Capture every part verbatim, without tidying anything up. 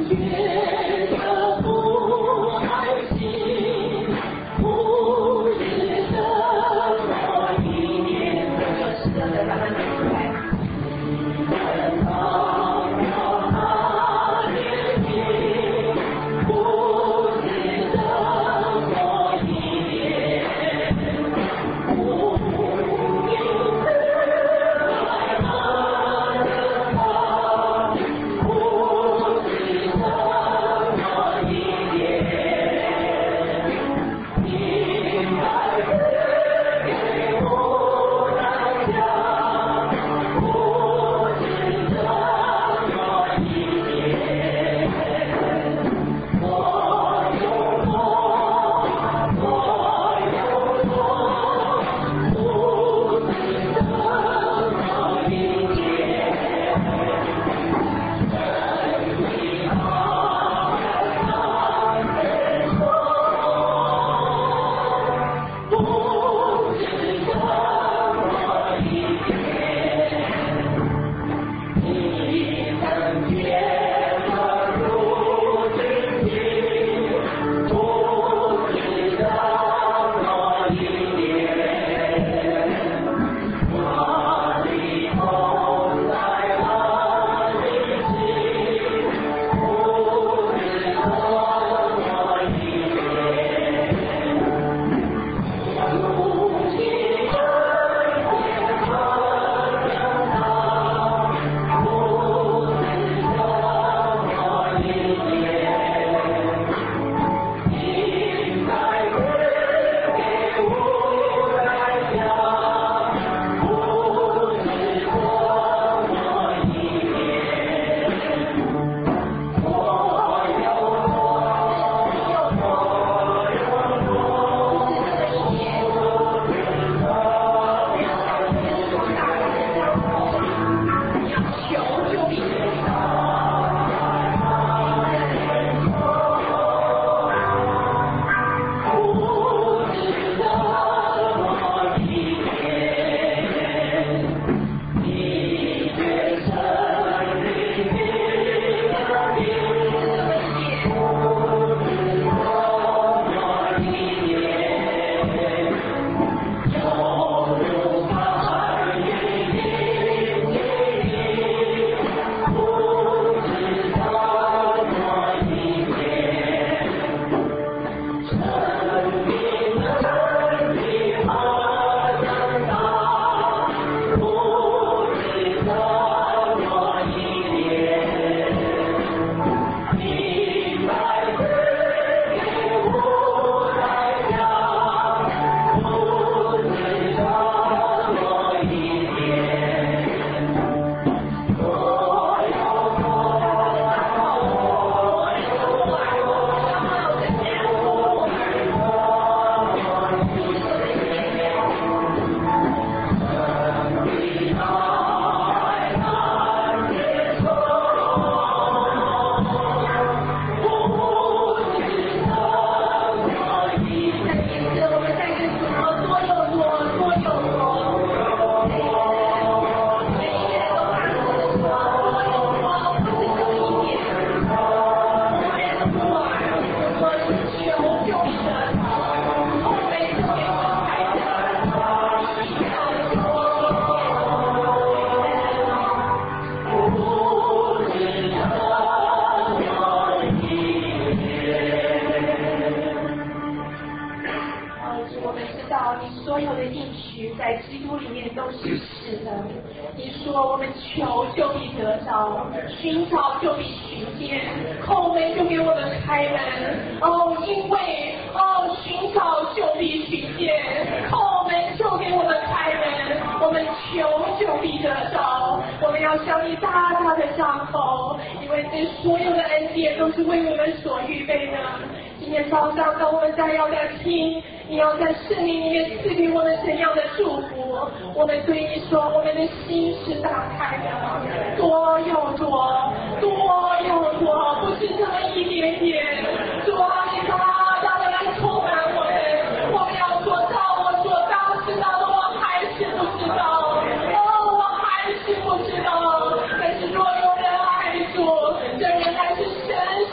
寻找就必寻见，叩门就给我们开门。哦，因为哦，寻找就必寻见，叩门就给我们开门。我们求就必得着，我们要向你大大的张口，因为这所有的恩典都是为我们所预备的。今天早上，当我们再要来听，你要在圣灵里面赐给我们怎样的祝福？我们对你说，我们的心是打开的，多又多，多又多，不是这么一点点。主啊，你大大的来充满我们，我们要做到我所当知道的，我还是不知道，哦，我还是不知道。但是若有人爱主，这人乃是神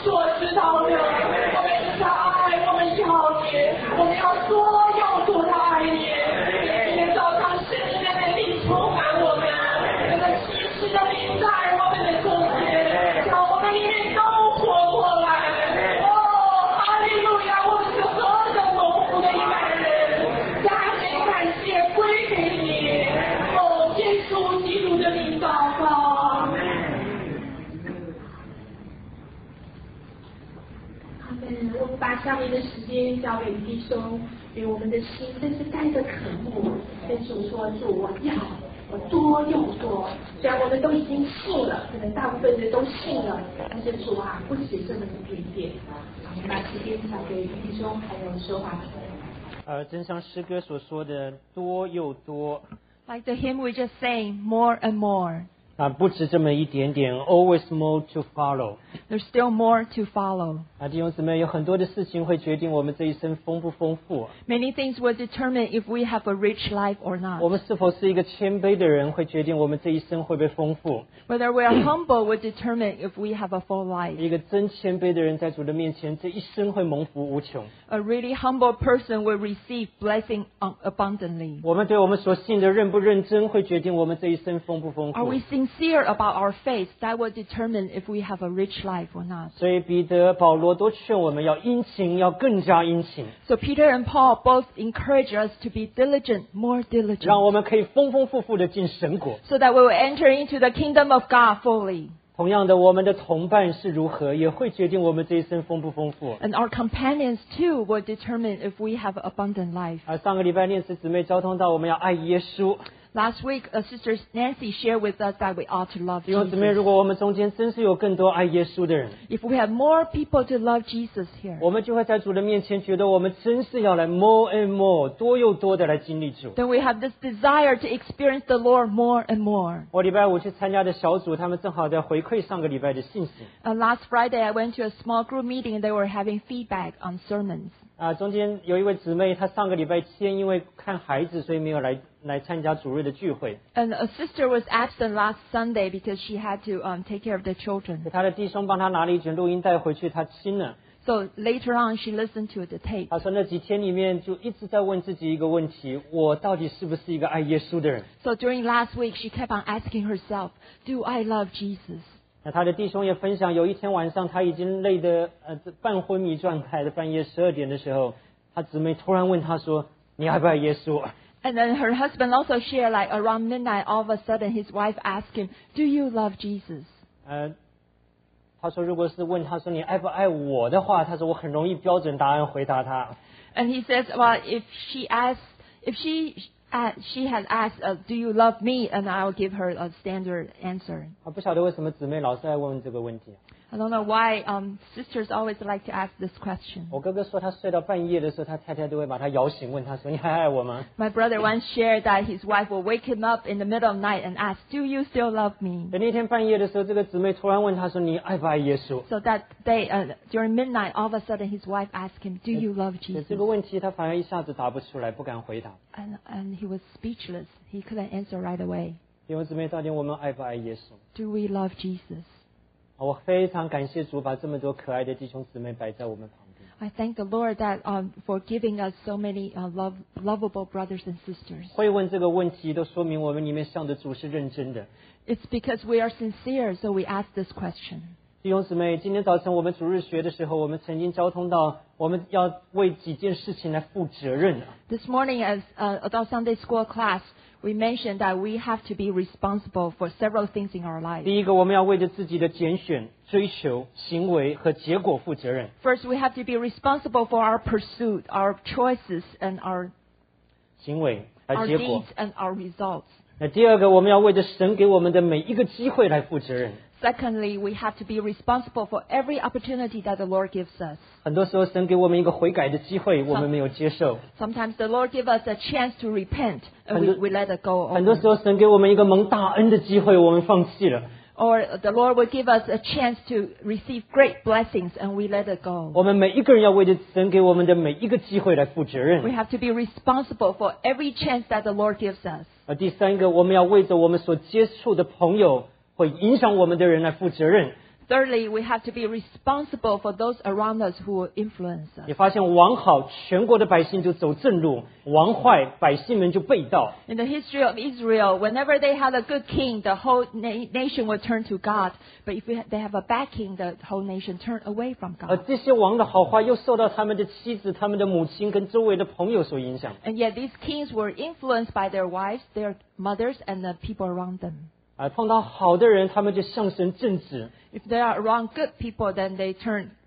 们，我们把下面的时间交给弟兄，因为我们的心真是带着渴慕，跟主说：主，我要，我多又多。虽然我们都已经信了，可能大部分人都信了，但是主啊，不止这么一点点。我们把时间交给弟兄，还有说话的。 呃，正像诗歌所说的，多又多。 Like the hymn we just sang, more and more. 啊，不止这么一点点 ，always more to follow。 There's still more to follow. 啊，弟兄姊妹，有很多的事情会决定我们这一生丰不丰富。 Many things will determine if we have a rich life or not. 我们是否是一个谦卑的人，会决定我们这一生会不会丰富。 Whether we are humble will determine if we have a full life. 一个真谦卑的人，在主的面前，这一生会蒙福无穷。 A really humble person will receive blessing abundantly. 我们对我们所信的认不认真，会决定我们这一生丰不丰 Are 富。 we sincere about our faith? That will determine if we have a rich life or not. 所以彼得、保罗都劝我们要殷勤，要更加殷勤， So Peter and Paul both encourage us to be diligent, more 让我 diligent, 们可以丰丰富富的进神国。 so that we will enter into the kingdom of God fully. 同样的，我们的同伴是如何，也会决定我们这一生丰不丰富。 And our companions too will determine if we have abundant life. 啊，上个礼拜念词姊妹交通到，我们要爱耶稣。 Last week, uh, Sister Nancy shared with us that we ought to love 弟兄姊妹， Jesus. 如果我们中间真是有更多爱耶稣的人， If we have more people to love Jesus here, 我们就会在主的面前觉得我们真是要来 more and more 多又多的来经历主。 then we have this desire to experience the Lord more and more. 我礼拜五去参加的小组，他们正好在回馈上个礼拜的信息。 Uh, last Friday, I went to a small group meeting and they were having feedback on sermons. 啊，中间有一位姊妹，她上个礼拜天因为看孩子，所以没有来来参加主日的聚会。 And a sister was absent last Sunday because she had to um, take care of the children. 她的弟兄帮她拿了一卷录音带回去，她听了。 So later on, she listened to the tape. 她说那几天里面就一直在问自己一个问题：我到底是不是一个爱耶稣的人？ So during last week, she kept on asking herself, do I love Jesus? 那他的弟兄也分享，有一天晚上他已经累得呃半昏迷状态的，半夜十二点的时候，他姊妹突然问他说：“你爱不爱耶稣？” And then her husband also shared, like around midnight, all of a sudden his wife asked him, do you love Jesus? 呃，他说如果是问他说你爱不爱我的话，他说我很容易标准答案回答他。 And he says, well, if she asks, if she uh, she has asked, uh, do you love me? And I'll give her a standard answer. 啊，不晓得为什么姊妹老是爱问这个问题。 I don't know why um, sisters always like to ask this question. 我哥哥说他睡到半夜的时候，他太太都会把他摇醒，问他说你还爱我吗？ My brother once shared that his wife will wake him up in the middle of the night and ask, do you still love me? 那天半夜的时候，这个姊妹突然问他说你爱不爱耶稣？ So that day, uh, during midnight, all of a sudden his wife asked him, do you love 这 Jesus? 个问题他反而一下子答不出来，不敢回答。 And, and he was speechless. He couldn't answer right away. 弟兄姊妹，到底我们爱不爱耶稣？ Do we love Jesus? 我非常感谢主把这么多可爱的弟兄姊妹摆在我们旁边。 I thank the Lord that um, for giving us so many uh, love, lovable brothers and sisters. 会问这个问题，都说明我们里面向着主是认真的。 It's because we are sincere, so we ask this question. 弟兄姊妹，今天早晨我们主日学的时候，我们曾经交通到，我们要为几件事情来负责任。 This morning, as uh, adult Sunday school class, we mentioned that we have to be responsible for several things in our life. 第一个，我们要为着自己的拣选、追求、行为和结果负责任。 First, we have to be responsible for our pursuit, our choices, and our 行为和 our 结果 deeds。and our results. 那第二个，我们要为着神给我们的每一个机会来负责任。 Secondly, we have to be responsible for every opportunity that the Lord gives us. 很多时候，神给我们一个悔改的机会，我们没有接受。 Sometimes the Lord gives us a chance to repent, and we, we let it go 很多 over. 时候，神给我们一个蒙大恩的机会，我们放弃了。 Or the Lord will give us a chance to receive great blessings, and we let it go. 我们每一个人要为着神给我们的每一个机会来负责 We 任。 have to be responsible for every chance that the Lord gives us. 而第三个，我们要为着我们所接触的朋友会影响我们的人来负责任。 Thirdly, we have to be responsible for those around us who will influence us. 你发现王好，全国的百姓就走正路；王坏，百姓们就背道。 In the history of Israel, whenever they had a good king, the whole na- nation would turn to God. But if we ha- they have a bad king, the whole nation turn away from 而 God. 这些王的好坏，又受到他们的妻子、他们的母亲跟周围的朋友所影响。 And yet these kings were influenced by their wives, their mothers, and the people around them. 啊，碰到好的人，他们就向神正直； If they are around good people, then they turn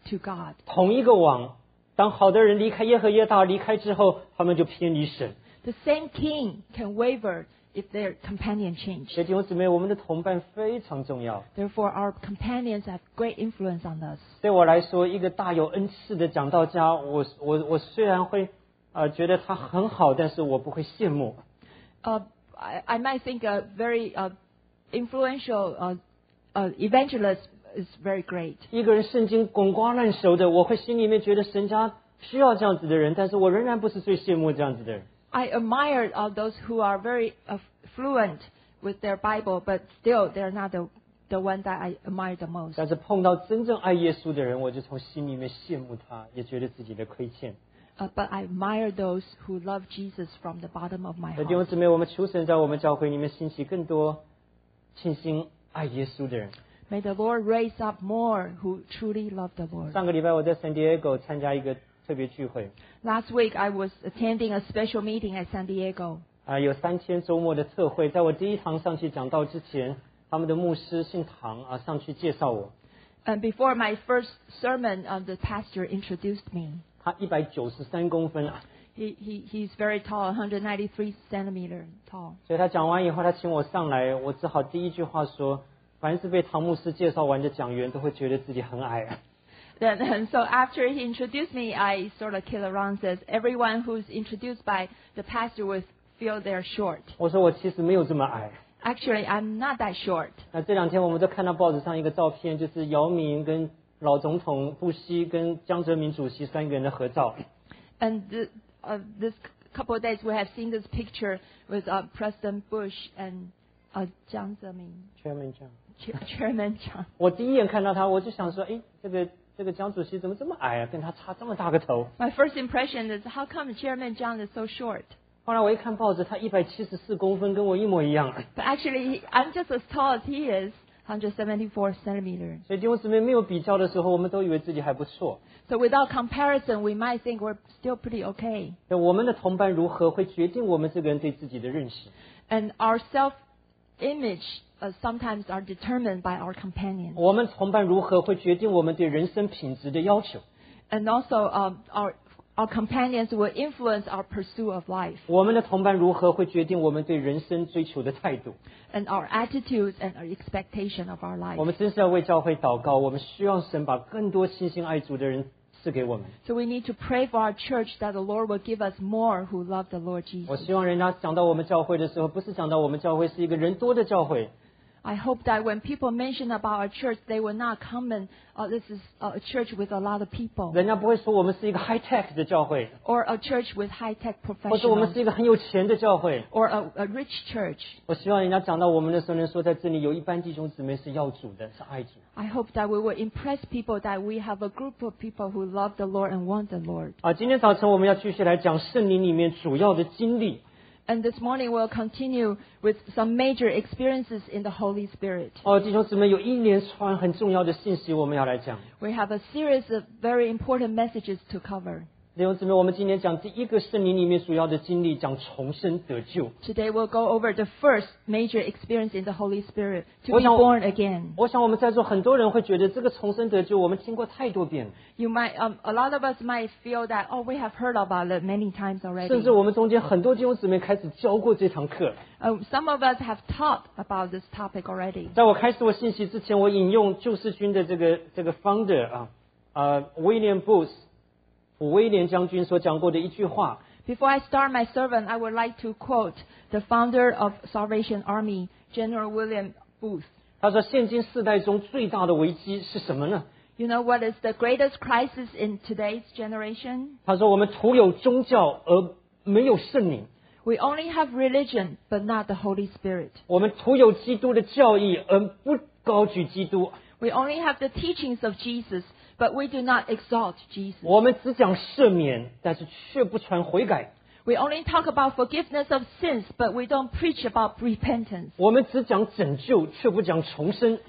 to God. 同一个网，当好的人离开耶和耶大离开之后，他们就偏离神。 The same king can waver if their companion change. 所以弟兄姊妹，我们的同伴非常重要。 Therefore, our companions have great influence on us. 对我来说，一个大有恩赐的讲道家，我我我虽然会呃觉得他很好，但是我不会羡慕。 Uh, I, I might think a very uh, influential uh, uh, evangelist is very great. 一个人圣经滚瓜烂熟的，我会心里面觉得神家需要这样子的人，但是我仍然不是最羡慕这样子的人。 I admire uh, those who are very uh, fluent with their Bible, but still they're not the the one that I admire the most. 但是碰到真正爱耶稣的人，我就从心里面羡慕他，也觉得自己的亏欠。 Uh, but I admire those who love Jesus from the bottom of my 弟兄 heart. 姊妹，我们求神在我们教会里面兴起更多倾心爱耶稣的人。 May the Lord raise up more who truly love the Lord. 上个礼拜我在 San Diego 参加一个特别聚会， Last week I was attending a special meeting at San Diego. 啊、有三天周末的特会，在我第一堂上去讲道之前，他们的牧师姓唐啊上去介绍我， And before my first sermon, uh, the pastor introduced me. 他一百九十三公分啊， He, he, he's very tall, one hundred ninety-three centimeter tall. 所以他讲完以后，他请我上来，我只好第一句话说，凡是被唐牧师介绍完的讲员，都会觉得自己很矮啊。 Then, and so after he introduced me, I sort of kid around says, everyone who's introduced by the pastor would feel they're short. 我说我其实没有这么矮。 Actually, I'm not that short. 那这两天我们都看到报纸上一个照片，就是姚明跟老总统布希跟江泽民主席三个人的合照。 And the, uh, this couple of days we have seen this picture with uh, President Bush and uh, Jiang Zemin, 全民这样。 Chairman Jiang. 我第一眼看到他，我就想说，哎，这个这个江主席怎么这么矮啊？跟他差这么大个头。 My first impression is, how come Chairman Jiang is so short? 后来我一看报纸，他一百七十四公分，跟我一模一样。 But actually, he- I'm just as tall as he is, one hundred seventy-four centimeters. 所以弟兄姊妹没有比较的时候，我们都以为自己还不错。 So without comparison, we might think we're still pretty okay. 那我们的同伴如何，会决定我们这个人对自己的认识。 And our self-image uh, sometimes are determined by our companions. 我们同伴如何，会决定我们对人生品质的要求。 And also, um, our our companions will influence our pursuit of life. 我们的同伴如何，会决定我们对人生追求的态度。 And our attitudes and our expectation of our 我 life. 们真是要为教会祷告，我们需要神把更多信心爱主的人赐给我们。 So we need to pray for our church that the Lord will give us more who love the Lord 我 Jesus. 希望人家讲到我们教会的时候，不是讲到我们教会是一个人多的教会， I hope that when people mention about our church, they will not comment, oh, this is a church with a lot of people. 人家不会说我们是一个 high tech 的教会， Or a church with high-tech 或者我们 professionals. 是一个很有钱的教会。 Or a, a rich church. 我希望人家讲到我们的时候，能说在这里有一班弟兄姊妹是要主的，是爱主。 I hope that we will impress people that we have a group of people who love the Lord and want the Lord. 啊，今天早晨我们要继续来讲圣灵里面主要的经历。 And this morning we'll continue with some major experiences in the Holy Spirit. 哦，弟兄姊妹，有一连串很重要的信息我们要来讲。 We have a series of very important messages to cover. 弟兄姊妹，我们今天讲第一个圣灵里面主要的经历，讲重生得救。 Today we'll go over the first major experience in the Holy Spirit, to 我 be 想 born again. 我想我们在座很多人会觉得这个重生得救，我们听过太多遍了， You might, um, a lot of us might feel that, oh, we have heard about it many times 甚 already. 至我们中间很多弟兄姊妹开始教过这堂课。 Uh, some of us have taught about this topic already. 在我开始我信息之前，我引用救世军的这个这个 founder 啊，呃，William Booth，普威廉将军所讲过的一句话。 Before I start my sermon, I would like to quote the founder of Salvation Army, General William Booth. 他说：“现今世代中最大的危机是什么呢？ You know what is the greatest crisis in today's generation? 他说：我们徒有宗教而没有圣灵， We only have religion, but not the Holy Spirit. 我们徒有基督的教义而不高举基督， We only have the teachings of Jesus, but we do not exalt Jesus. 我们只讲赦免，但是却不传悔改。” We only talk about forgiveness of sins, but we don't preach about repentance. 我们只讲拯救，却不讲重生。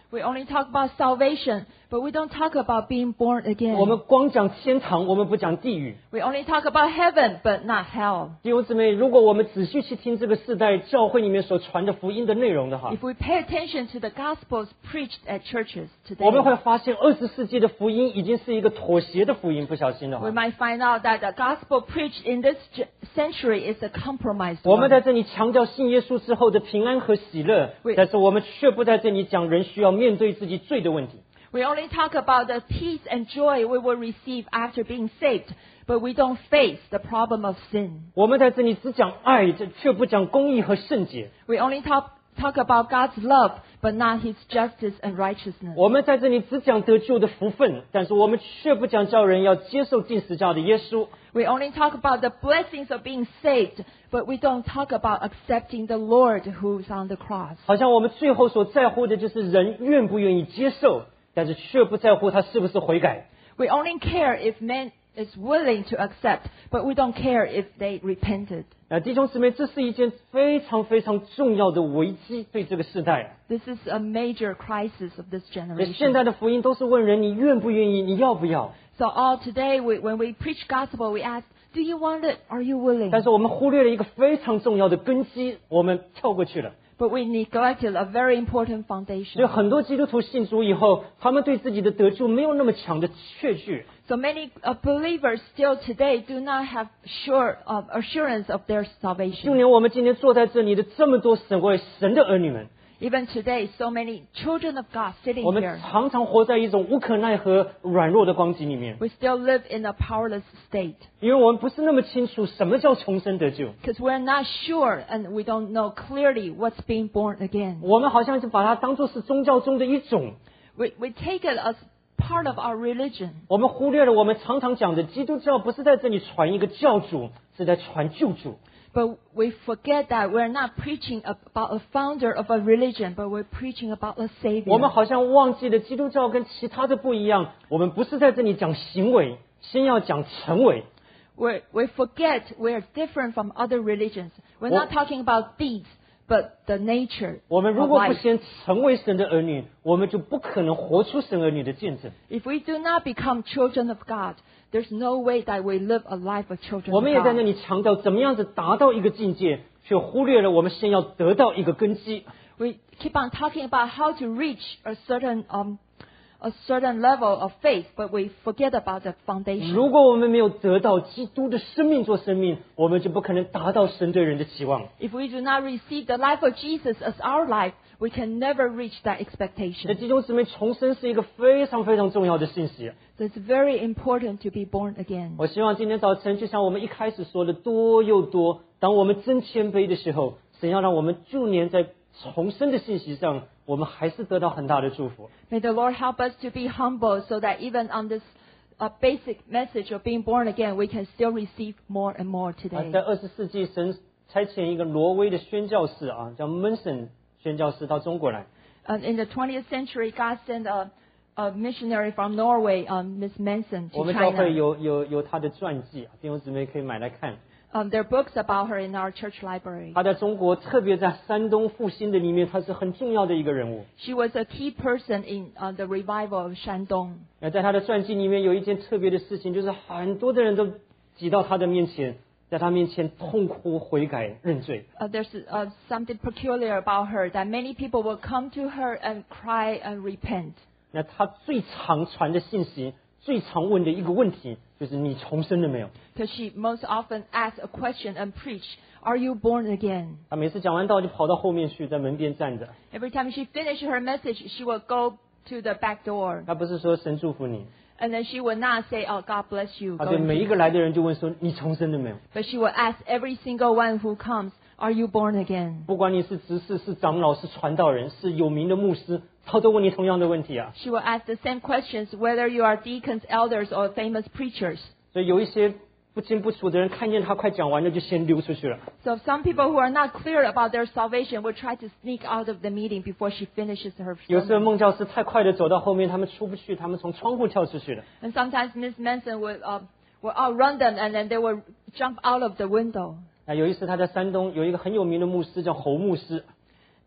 We only talk about salvation, but we don't talk about being born 我们 again. 光讲天堂，我们不讲地狱。 We only talk about heaven, but not hell. 弟兄姊妹，如果我们仔细去听这个世代教会里面所传的福音的内容的话， If we pay attention to the gospels preached at churches 我们会 today, 发现二十世纪的福音已经是一个妥协的福音，不小心的 we 话。 might find out that the gospel preached in this ge- century is a compromised 我们 one. 在这里强调信耶稣之后的平安和喜乐， We- 但是我们却不在这里讲人需要面对自己罪的问题。 We only talk about the peace and joy we will receive after being saved, but we don't face the problem of sin. 我们在这里只讲爱，这却不讲公义和圣洁。 We only talk, talk about God's love, but not His justice and righteousness. 我们在这里只讲得救的福分，但是我们却不讲叫人要接受定十架的耶稣。 We only talk about the blessings of being saved, but we don't talk about accepting the Lord who's on the cross. 好像我们最后所在乎的就是人愿不愿意接受，但是却不在乎他是不是悔改。 We only care if man is willing to accept, but we don't care if they repented. 啊，弟兄姊妹，这是一件非常非常重要的危机，对这个时代。 This is a major crisis of this 现 generation. 在的福音都是问人你愿不愿意，你要不要？ So all today, we, when we preach gospel, we ask, do you want it? Are you willing? 但是我们忽略了一个非常重要的根基，我们跳过去了。 But we neglected a very important 所以 foundation. 很多基督徒信主以后，他们对自己的得救没有那么强的确据。 So many uh, believers still today do not have sure uh, assurance of their 就 salvation. 连我们今天坐在这里的这么多神为神的儿女们， Even today, so many children of God sitting 我们 here, 常常活在一种无可奈何、软弱的光景里面， we still live in a powerless state 因为我们不是那么清楚什么叫重生得救。 because we're not sure and we don't know clearly what's being born again. 我们好像是把它当作是宗教中的一种， We, we take it as part of our religion. 我们忽略了我们常常讲的基督教不是在这里传一个教主，是在传救主。 But we forget that we're not preaching about a founder of a religion, but we're preaching about a 我们 savior. 好像忘记了基督教跟其他的不一样，我们不是在这里讲行为，先要讲成为。 We we forget we're different from other religions. We're not talking about deeds, but the nature 我们如 of 果不 life. 先成为神的儿女，我们就不可能活出神儿女的见证。 If we do not become children of God, there's no way that we live a life of children 我 of 们也在那 God. 里强调怎么样子达到一个境界，却忽略了我们先要得到一个根基。 We keep on talking about how to reach a certain um a certain level of faith, but we forget about the foundation. 如果我们没有得到基督的生命做生命，我们就不可能达到神对人的期望。 If we do not receive the life of Jesus as our life, we can never reach that 那 expectation. 弟兄姊妹，重生是一个非常非常重要的信息。 So it's very important to be born again. 我希望今天早晨，就像我们一开始说的，多又多，当我们真谦卑的时候，神要让我们就连在重生的信息上，我们还是得到很大的祝福。 May the Lord help us to be humble so that even on this uh, basic message of being born again, we can still receive more and more 啊， today. 在二十世纪，神差遣一个挪威的宣教士啊，叫 Manson 宣教士到中国来。 And in the twentieth century, God sent a, a missionary from Norway, um, Miss Manson, 我 to 们教会 China. 有有有他的传记啊，弟兄姊妹可以买来看。 Um, there are books about her in our church library. 他在中国，特别在山东复兴的里面，他是很重要的一个人物。 She was a key person in uh, the revival of Shandong. 那在他的传记里面有一件特别的事情，就是很多的人都挤到他的面前，在他面前痛哭悔改认罪。 Uh, there's uh, something peculiar about her that many people will come to her and cry and repent. 那他最常传的信息，最常问的一个问题，就是你重生了没有？ Because she most often asks a question and preach, "Are you born again?" 他每次讲完道就跑到后面去，在门边站着。 Every time she finished her message, she will go to the back door. 他不是说神祝福你， And then she will not say, "Oh, God bless you." 他 Go 对 in 每一 peace. 个来的人就问说你重生了没有？ But she will ask every single one who comes, "Are you born again?" 不管你是执事、是长老、是传道人、是有名的牧师，他都问你同样的问题啊。 She will ask the same questions whether you are deacons, elders, or famous preachers. 所以有一些不清不楚的人，看见他快讲完了，就先溜出去了。 So some people who are not clear about their salvation will try to sneak out of the meeting before she finishes her 有时候 sermon. 孟教师太快的走到后面，他们出不去，他们从窗户跳出去了。 And sometimes Miss Manson will, uh, will outrun them and then they will jump out of the window. 啊，有一次他在山东有一个很有名的牧师叫侯牧师，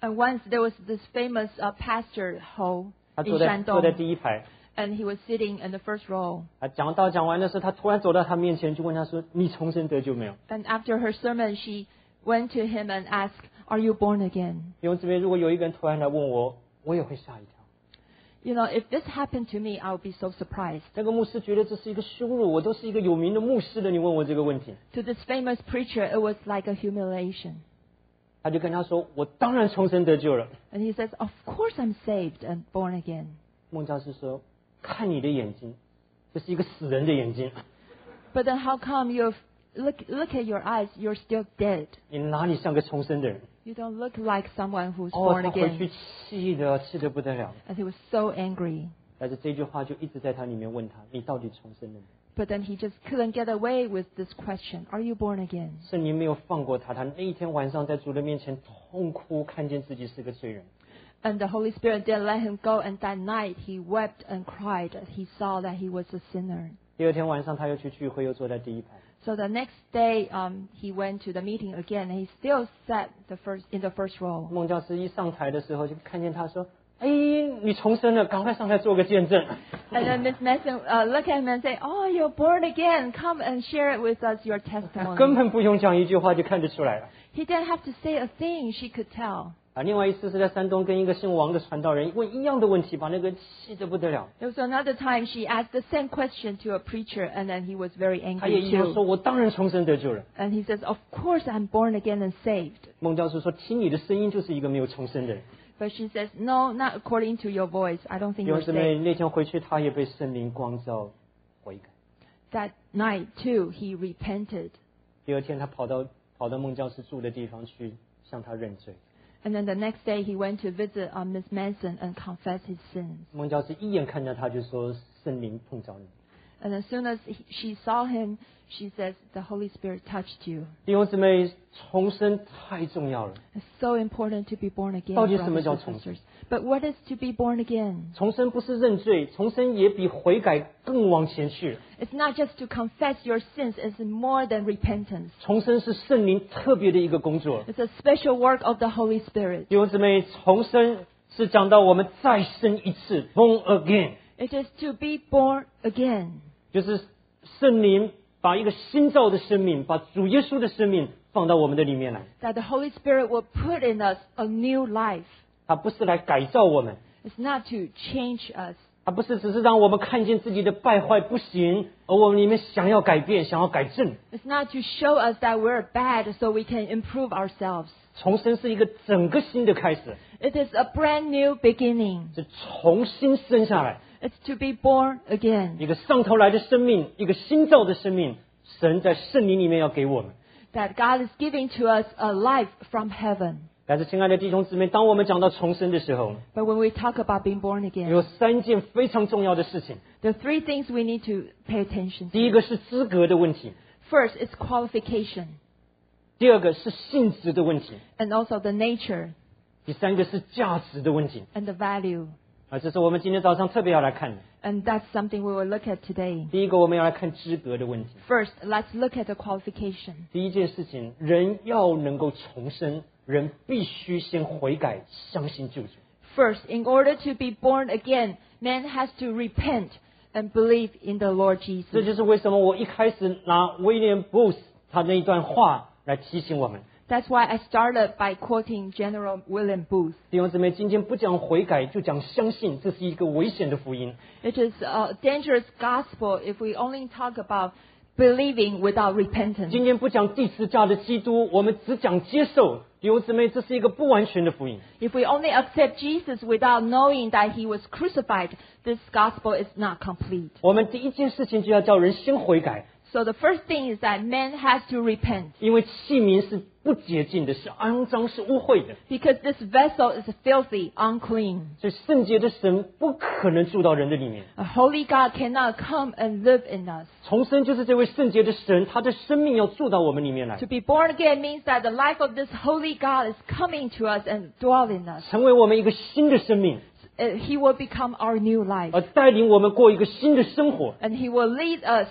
And once there was this famous uh, pastor Ho 他 in 坐在坐在 Shandong, 第一排， and he was sitting in the first row. 啊，讲到讲完的时候，他突然走到他面前，就问他说：“你重生得救没有 And after her sermon, she went to him and asked, "Are you born again?"？” 弟兄姊妹，如果有一个人突然来问我，我也会吓一跳。 You know, if this happened to me, I would be so surprised. 这个牧师觉得这是一个羞辱，我都是一个有名的牧师了，你问我这个问题， To this famous preacher, it was like a humiliation. 他就跟他说：“我当然重生得救了。 And he says, "Of course I'm saved and born again." ” 孟教师说：“看你的眼睛，这是一个死人的眼睛， But then how come you look look at your eyes? You're still dead. 你哪里像个重生的人 You don't look like someone who's？” 哦， born 他回去 again. 气的气得不得了。 And he was so angry. 但是这句话就一直在他里面问他：“你到底重生了没？” But then he just couldn't get away with this question. Are you born again? 圣灵没有放过他，他那一天晚上在主的面前痛哭，看见自己是个罪人。 And the Holy Spirit didn't let him go. And that night he wept and cried. He saw that he was a sinner. 第二天晚上他又去聚会，又坐在第一排。 So the next day, um, he went to the meeting again. And he still sat the first in the first row. 孟教师一上台的时候，就看见他说：“哎，你重生了，赶快上来做个见证。” And then Miss Mason uh, look at him and say, "Oh, you're born again. Come and share it with us, your 根 testimony." 本不用讲一句话就看得出来了。 He didn't have to say a thing. She could tell. 啊，另外一次是在山东跟一个姓王的传道人问一样的问题，把那个气得不得了。 There was another time she asked the same question to a preacher, and then he was very 他也 angry 一样 too. 说：“我当然重生得救了。 And he says, "Of course I'm born again and saved." ” 孟教授说：“听你的声音就是一个没有重生的人。” But she says, "No, not according to your voice. I don't think 弟 you're 兄姊妹， saved." 那天回去他也被圣灵光照悔改。 That night too, he repented. 第二天他跑到跑到孟教师住的地方去向他认罪。 And then the next day, he went to visit uh, Miss Manson and confess his sins. 孟教师一眼看到他就说：“圣灵碰着你。” And as soon as he, she saw him, she says, "The Holy Spirit touched you." 弟兄姊妹，重生太重要了。 It's so important to be born again, 到底什么 brothers 叫 and 重生？ sisters. But what is to be born again? 重生不是认罪，重生也比悔改更往前去。 It's not just to confess your sins, it's more than repentance. 重生是圣灵特别的一个工作。 It's a special work of the Holy Spirit. 弟兄姊妹，重生是讲到我们再生一次 （born again）， It is to be born again. 就是圣灵把一个新造的生命，把主耶稣的生命放到我们的里面来。 That the Holy Spirit will put in us a new life. 它不是来改造我们， It's not to change us. 它不是只是让我们看见自己的败坏不行，而我们里面想要改变，想要改正。 It's not to show us that we're bad so we can improve ourselves. 重生是一个整个新的开始， It is a brand new beginning. 是重新生下来， It's to be born again. 一个上头来的生命，一个新造的生命，神在圣灵里面要给我们。 That God is giving to us a life from heaven. 但是，亲爱的弟兄姊妹，当我们讲到重生的时候， But when we talk about being born 有 again, 三件非常重要的事情。 there are three things we need to pay attention 第一 to. 个是资格的问题， First, it's qualification, 第二个是性质的问题， and also the nature 第三个是价值的问题。 and the value. 啊，这是我们今天早上特别要来看的。 And that's something we will look at today. 第一个，我们要来看资格的问题。 First, let's look at the qualification. 第一件事情，人要能够重生，人必须先悔改，相信救主。 First, in order to be born again, man has to repent and believe in the Lord 这 Jesus. 就是为什么我一开始拿威廉·布鲁斯他那一段话来提醒我们。 That's why I started by quoting General William Booth. 弟兄姊妹，今天不讲悔改，就讲相信，这是一个危险的福音。 It is a dangerous gospel if we only talk about believing without repentance. 今天不讲第十架的基督，我们只讲接受。弟兄姊妹，这是一个不完全的福音。 If we only accept Jesus without knowing that he was crucified, this gospel is not complete. 我们第一件事情就要叫人先悔改， So the first thing is that man has to repent 因为器皿是不洁净的，是肮脏，是污秽的， because this vessel is filthy, unclean. 所以圣洁的神不可能住到人的里面。 A holy God cannot come and live in us. 重生就是这位圣洁的神，他的生命要住到我们里面来 To，be born again means that the life of this holy God is coming to us and dwell in us. 成为我们一个新的生命， Uh, He will become our new life. 而带领我们过一个新的生活。 And he will lead us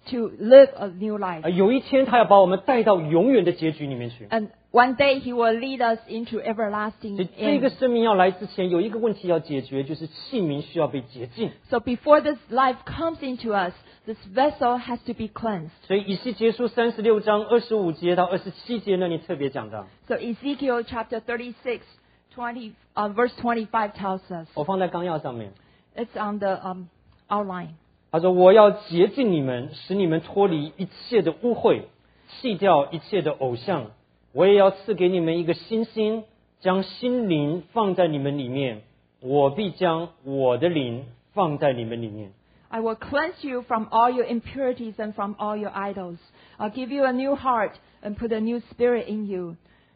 to live a new life. 而有一天他要把我们带到永远的结局里面去。 And one day He will lead us into 所 everlasting 以这个 end. 生命要来之前，有一个问题要解决，就是器皿需要被洁净。 So before this life comes into us, this vessel has to be cleansed. 所以以西结书三十六章二十五节到二十七节那里特别讲到， So Ezekiel chapter thirty-six, twenty, uh, verse twenty-five tells us. 我放在纲要上面。 It's on the um, outline. 他说：“我要洁净你们，使你们脱离一切的污秽，弃掉一切的偶像。我也要赐给你们一个新心，将心灵放在你们里面。我必将我的灵放在你们里面。” I will cleanse you from all your impurities and from all your idols. I'll give you a new heart and put a new spirit in you.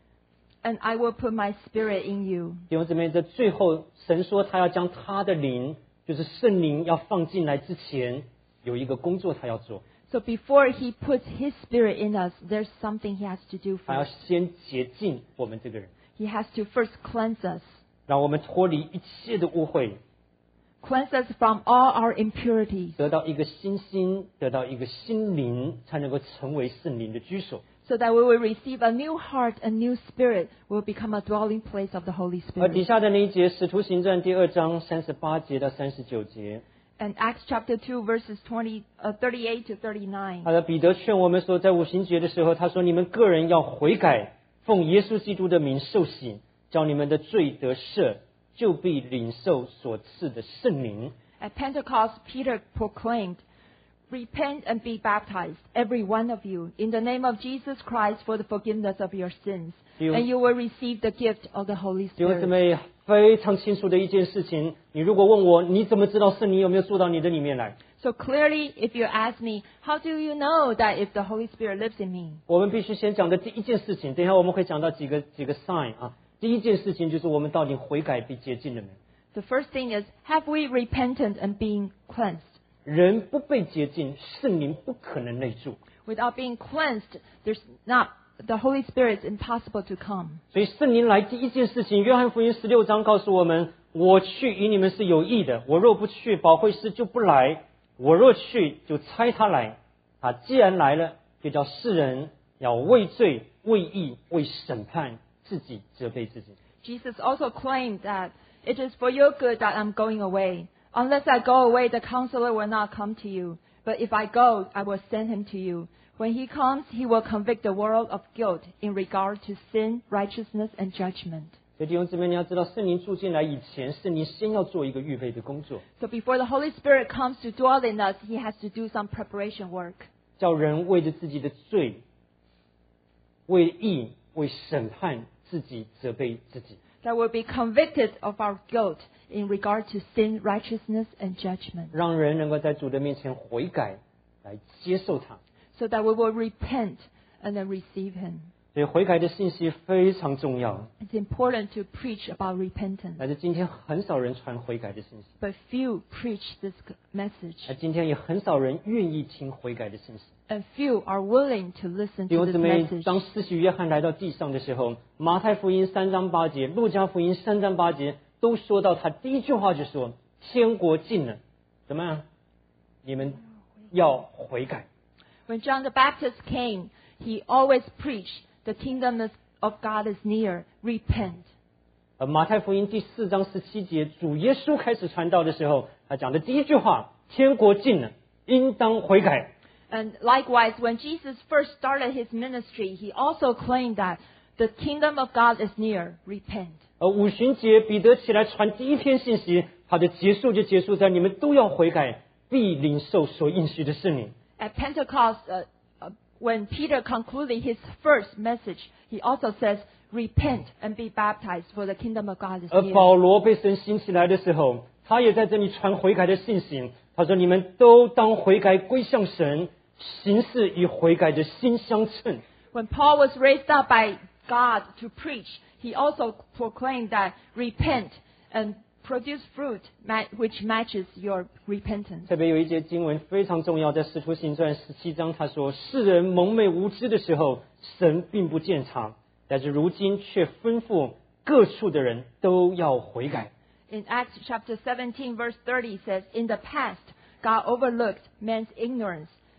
And I will put my spirit in you. 弟兄姊妹，在最后，神说他要将他的灵，就是圣灵，要放进来之前，有一个工作他要做， So before He puts His spirit in us, there's something He has to do 他要 first. 先洁净我们这个人， He has to first cleanse us. 让我们脱离一切的污秽， Cleanse us from all our impurities. 得到一个新心，得到一个新灵，才能够成为圣灵的居所。 So that we will receive a new heart, a new spirit, will become a dwelling place of the Holy 而底 Spirit. 下的那一节，《使徒行传》第二章三十八节到三十九节， And Acts chapter two, verses twenty, uh, thirty-eight to thirty-nine. 他的彼得劝我们说，在五旬节的时候，他说：“你们个人要悔改，奉耶稣基督的名受洗，叫你们的罪得赦，就必领受所赐的圣灵。” At Pentecost, Peter proclaimed, Repent and be baptized, every one of you, in the name of Jesus Christ for the forgiveness of your sins, You- and you will receive the gift of the Holy 弟兄姊 Spirit. 妹，非常清楚的一件事情，你如果问我，你怎么知道圣灵有没有住到你的里面来？ So clearly, if you ask me, how do you know that if the Holy Spirit lives in me? 我们必须先讲的第一件事情，等一下我们会讲到几个几个 sign 啊。第一件事情就是我们到底悔改被洁净了没？ The first thing is, have we repented and been cleansed? 人不被洁净，圣灵不可能内住。 Without being cleansed, there's not, the Holy Spirit is impossible to come. 所以圣灵来第一件事情，约翰福音十六章告诉我们：我去与你们是有益的，我若不去，保惠师就不来；我若去，就差他来。啊，既然来了，就叫世人要为罪、为义、为审判，自己责备自己。 Jesus also claimed that it is for your good that I'm going away. Unless I go away, the counselor will not come to you. But if I go, I will send him to you. When he comes, he will convict the world of guilt in regard to sin, righteousness, and judgment. 所以弟兄姊妹，你要知道，圣灵住进来以前，圣灵先要做一个预备的工作， So before the Holy Spirit comes to dwell in us, he has to do some preparation work. 叫人为着自己的罪、为义、为审判自己责备自己。 That will be convicted of our guilt in regard to sin, righteousness, and judgment. 让人能够在主的面前悔改，来接受他。 So that we will repent and then receive him. 所以悔改的信息非常重要， It's important to preach about repentance. 但是今天很少人传悔改的信息， But few preach this message. 而今天也很少人愿意听悔改的信息。 And few are willing to listen 弟 to 兄 this 姊妹， message. 当施洗约翰来到地上的时候，马太福音三章八节、路加福音三章八节都说到，他第一句话就说：“天国近了，怎么样？你们要悔改。” When John the Baptist came, he always preached, the kingdom is- of God is near, repent. 而马太福音第四章十七节，主耶稣开始传道的时候，他讲的第一句话：“天国近了，应当悔改。” And likewise, when Jesus first started his ministry, he also claimed that the kingdom of God is near, repent. 而五旬节，彼得起来传第一篇信息，他的结束就结束在你们都要悔改，必领受所应许的圣灵。 At Pentecost, uh, uh, when Peter concluded his first message, he also says, repent and be baptized, for the kingdom of God is 而 near. 保罗被神兴起来的时候，他也在这里传悔改的信息。他说：“你们都当悔改，归向神，行事与悔改的心相称。” When Paul was raised up by God to preach, he also proclaimed that repent and produce fruit ma- which matches your repentance. 特别有一节经文非常重要，在使徒行传十七章，他说：“世人蒙昧无知的时候，神并不鉴察，但是如今却吩咐各处的人都要悔改。” In Acts chapter seventeen, verse thirty says, in the past, God overlooked man's ignorance,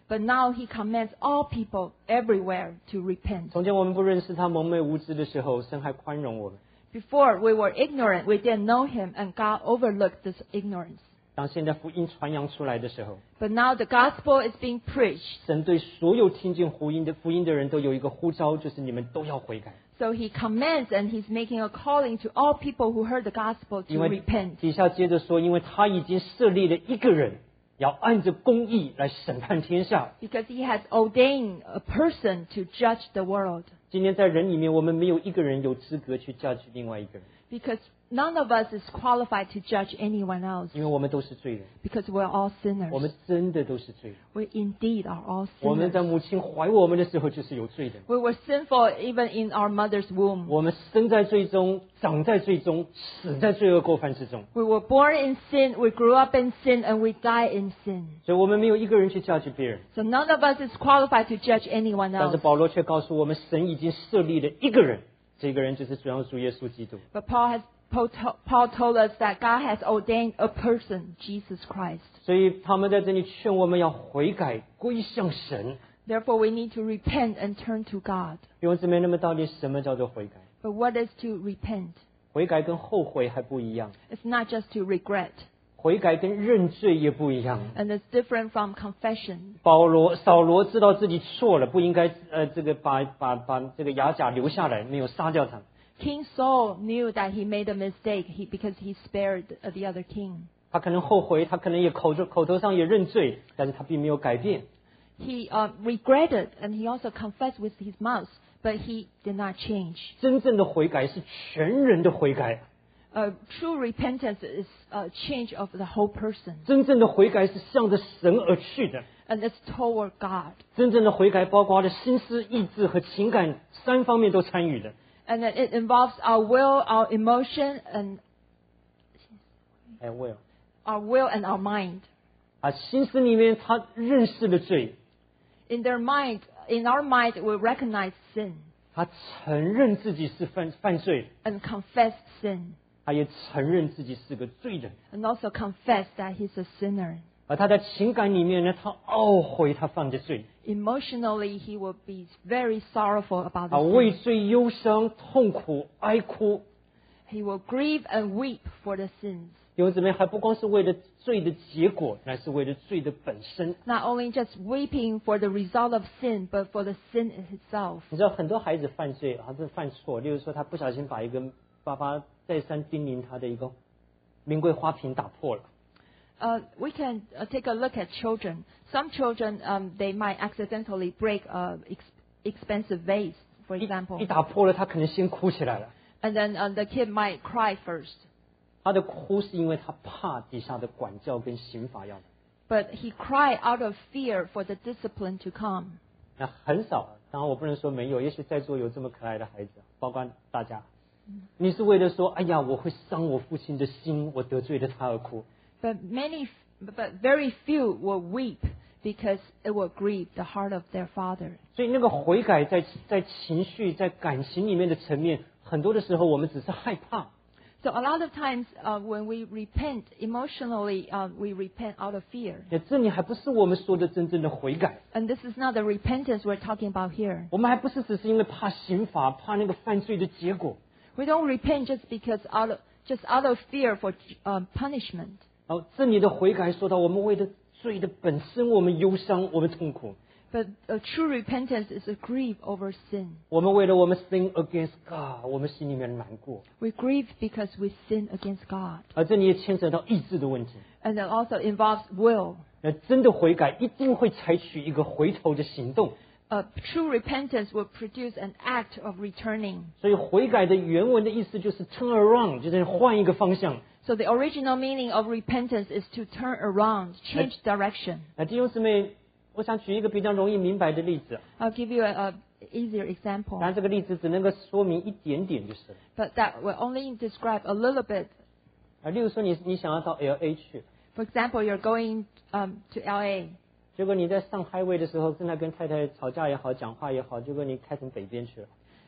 But now he commands all people everywhere to repent. 从前我们不认识他蒙昧无知的时候，神还宽容我们。 Before we were ignorant, we didn't know him, and God overlooked this ignorance. 当现在福音传扬出来的时候， But now the gospel is being preached. 神对所有听见福音的福音的人都有一个呼召，就是你们都要悔改。 So he commands and he's making a calling to all people who heard the gospel 因 to 为 repent. 底下接着说，因为他已经设立了一个人，要按着公义来审判天下。 Because he has ordained a person to judge the world. 今天在人里面，我们没有一个人有资格去judge另外一个人， Because none of us is qualified to judge anyone else. 因为我们都是罪人， Because we're all 我 sinners. 们真的都是罪人。 We indeed are all 我们 sinners. 在母亲怀我们的时候就是有罪的， We were sinful even in our mother's womb. 我们生在罪中，长在罪中，死在罪恶过犯之中。 We were born in sin, we grew up in sin, and we die in sin. 所以我们没有一个人去judge别人， So none of us is qualified to judge anyone 但是 else. 保罗却告诉我们，神已经设立了一个人，这个人就是主要主耶稣基督。 But Paul has Paul to- Paul told us that God has ordained a person, Jesus Christ. 所以他们在这里劝我们要悔改，归向神。 Therefore, we need to repent and turn to God. 弟兄姊妹，那么到底什么叫做悔改？ But what is to repent? 悔改跟后悔还不一样， It's not just to regret, 悔改跟认罪也不一样。 and it's different from confession. 保罗、扫罗知道自己错了，不应该呃这个把把把这个雅甲留下来，没有杀掉他。 King Saul knew that he made a mistake he, because he spared uh, the other king. 他可能后悔，他可能也口口口头上也认罪，但是他并没有改变。 He uh, regretted and he also confessed with his mouth, but he did not change. 真正的悔改是全人的悔改， Uh, true repentance is a change of the whole person, 真正的悔改是向着神而去的。 and it's toward God. 真正的悔改包括了心思、意志和情感三方面都参与的。 And that it involves our will, our emotion, and 哎，我有 our will and our mind. 啊，心思里面他认识了罪， In their mind, in our mind, we recognize sin 他承认自己是犯犯罪， and confess sin, 他也承认自己是个罪人。 and also confess that he's a sinner. 而他在情感里面呢，他懊悔他犯的罪， Emotionally, he will be very sorrowful about 啊， the 为 sin. 罪忧伤、痛苦、哀哭。 He will grieve and weep for the sins. 弟兄姊妹，还不光是为了罪的结果，乃是为了罪的本身。 Not only just weeping for the result of sin, but for the sin itself. 你知道很多孩子犯罪，他是犯错，例如说他不小心把一个爸爸再三叮咛他的一个名贵花瓶打破了。 Uh, we can uh, take a look at children. Some children, um, they might accidentally break a ex- expensive vase, for 一 example. 一打破了，他可能先哭起来了。 And then uh, the kid might cry first. 他的哭是因为他怕底下的管教跟刑罚要来。 But he cried out of fear for the discipline to come. 那很少，当然我不能说没有，也许在座有这么可爱的孩子，包括大家。你是为了说，哎呀，我会伤我父亲的心，我得罪了他而哭。 But many, but very few will weep because it will grieve the heart of their father. 所以那个悔改在在情绪、在感情里面的层面，很多的时候我们只是害怕。 So a lot of times uh, when we repent emotionally, uh, we repent out of fear. 那这里还不是我们说的真正的悔改， And this is not the repentance we're talking about here. 我们还不是只是因为怕刑罚、怕那个犯罪的结果。 We don't repent just because out of, just out of fear for uh, punishment. 然后这里的悔改说到，我们为了罪的本身，我们忧伤，我们痛苦。 But a true repentance is a grief over sin. 我们为了我们 sin against God，我们心里面难过。 We grieve because we sin against God. 而这里也牵扯到意志的问题。 And it also involves will. 那真的悔改一定会采取一个回头的行动。 A true repentance will produce an act of returning. 所以悔改的原文的意思就是 turn around，就是换一个方向。 So the original meaning of repentance is to turn around, change direction. 那弟兄姊妹，我想举一个比较容易明白的例子， I'll give you a, a easier example. 当然这个例子只能够说明一点点就是了。 But that will only describe a little bit. 啊，例如说你你想要到 L A 去， For example, you're going um, to L A. 结果你在上 highway 的时候，正在跟太太吵架也好，讲话也好，结果你开成北边去了。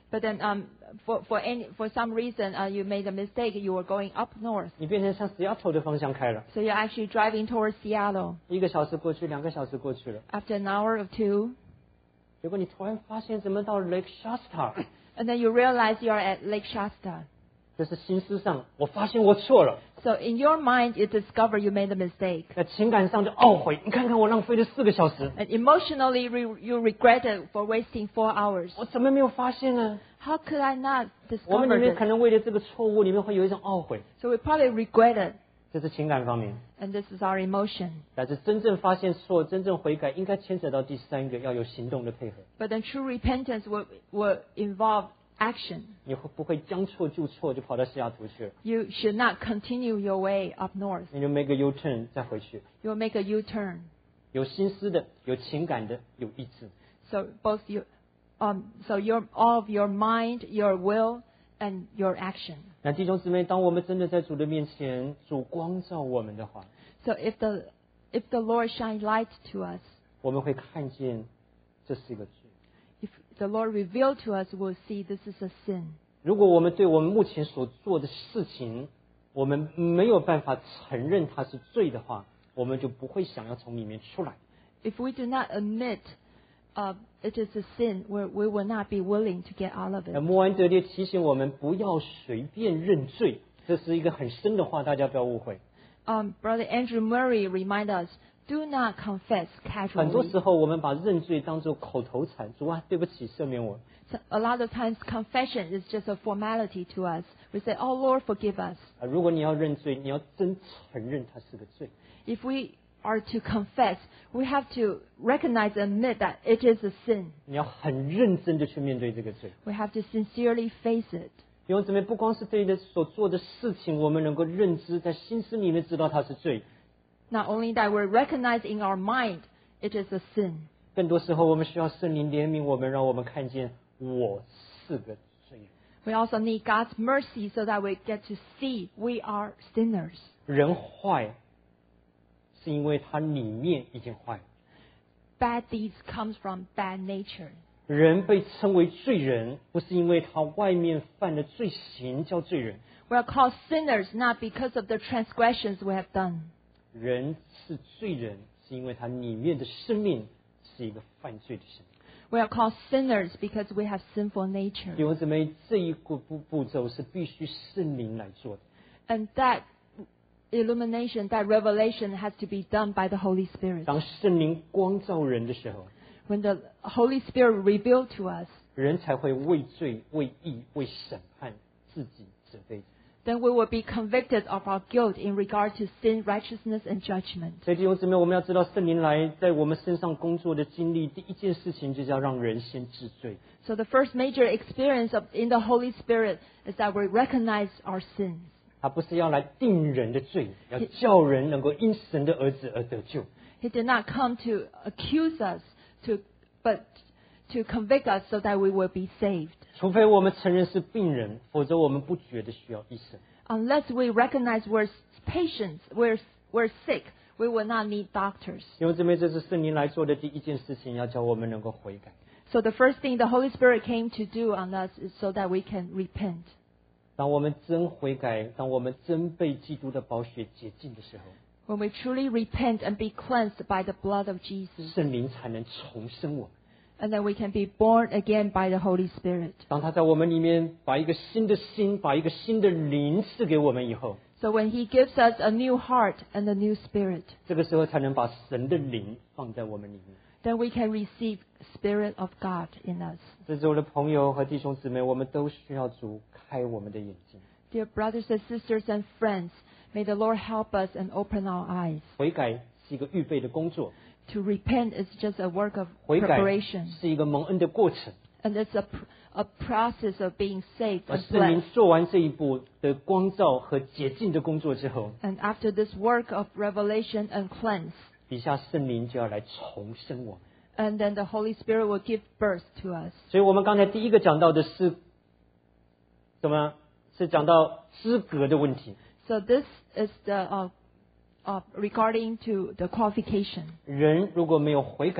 But then, um, for for any for some reason, uh, you made a mistake. You were going up north, 你变成向 Seattle 的方向开了， so you're actually driving towards Seattle. 一个小时过去，两个小时过去了， After an hour or two, 结果你突然发现怎么到 Lake Shasta， and then you realize you're at Lake Shasta. 这是心思上，我发现我错了。 So in your mind, you discover you made a mistake. 在情感上就懊悔，你看看我浪费了四个小时， And emotionally, re- you regretted for wasting four hours. 我怎么没有发现呢？ How could I not 我们 discover 里面可 this? 能为了这个错误，里面会有一种懊悔， So we probably regretted, 这是情感方面。 and this is our emotion. 但是真正发现错、真正悔改，应该牵扯到第三个，要有行动的配合。 But then true repentance will, will involve action. 你会不会将错就错，就跑到西雅图去了？ You should not continue your way up north. 你就 make a U turn 再回去， You'll make a U-turn. 有心思的，有情感的，有意志。 So both you, um, so your all of your mind, your will, and your action. 那弟兄姊妹，当我们真的在主的面前，主光照我们的话， So if the if the Lord shine light to us, 我们会看见这是一个罪。 if the Lord reveal to us, we'll see this is a sin. 如果我们对我们目前所做的事情，我们没有办法承认它是罪的话，我们就不会想要从里面出来。 If we do not admit uh, it is a sin, we we will not be willing to get out of 那 it. 莫安德烈提醒我们不要随便认罪，这是一个很深的话，大家不要误会。 Um, Brother Andrew Murray remind us, do not confess 很多 casually. 时候我们把认罪当作口头禅，主啊，对不起，赦免我。 So a lot of times confession is just a formality to us. We say, "Oh Lord, forgive us." 啊，如果你要认罪，你要真承认它是个罪。 If we are to confess, we have to recognize and admit that it is a sin. 你要很认真的去面对这个罪。 We have to sincerely face it. 弟兄姊妹，不光是对的所做的事情，我们能够认知，在心思里面知道它是罪。 Not only that, we recognize in our mind it is a sin. 更多时候，我们需要圣灵怜悯我们，让我们看见我是个罪人。 We also need God's mercy so that we get to see we are sinners. 人坏，是因为他里面已经坏了。 Bad deeds comes from bad nature. 人被称为罪人，不是因为他外面犯的罪行叫罪人， We are called sinners not because of the transgressions we have done. 人是罪人，是因为他里面的生命是一个犯罪的生命。 We are called sinners because we have sinful nature. 弟兄姊妹，这一个步步骤是必须圣灵来做的。 And that illumination, that revelation has to be done by the Holy Spirit. 当圣灵光照人的时候， When the Holy Spirit revealed to us, 人才会为罪、为义、为审判自己责备。 then we will be convicted of our guilt in regard to sin, righteousness, and judgment. 所以弟兄姊妹，我们要知道圣灵来在我们身上工作的经历，第一件事情就是要让人先治罪。 So the first major experience of, in the Holy Spirit is that we recognize our sins. 他不是要来定人的罪，要叫人能够因神的儿子而得救。 He did not come to accuse us, to, but to convict us so that we will be saved. 除非我们承认是病人，否则我们不觉得需要医生。 Unless we recognize we're patients, we're, we're sick, we will not need doctors. 弟兄姊妹，这是圣灵来做的第一件事情，要叫我们能够悔改。 So the first thing the Holy Spirit came to do on us is so that we can repent. 当我们真悔改，当我们真被基督的宝血洁净的时候， When we truly repent and be cleansed by the blood of Jesus, 圣灵才能重生我们。 and then we can be born again by the Holy Spirit. 当他在我们里面把一个新的心、把一个新的灵赐给我们以后， So when He gives us a new heart and a new spirit, 这个时候才能把神的灵放在我们里面。 then we can receive Spirit of God in us. 这是我的朋友和弟兄姊妹，我们都需要主开我们的眼睛。 Dear brothers and sisters and friends, may the Lord help us and open our eyes. 悔改是一个预备的工作， To repent is just a work of 悔改 preparation, 是一个蒙恩的过程。 and it's a, pr- a process of being saved 而 and 圣灵 blessed. 做完这一步的光照和洁净的工作之后， And after this work of revelation and cleanse, 底下圣灵就要来重生我们。 and then the Holy Spirit will give birth to us. 所以我们刚才第一个讲到的是什么？是讲到资格的问题。 So this is the uh, uh, regarding to the qualification. 人如果没有悔改，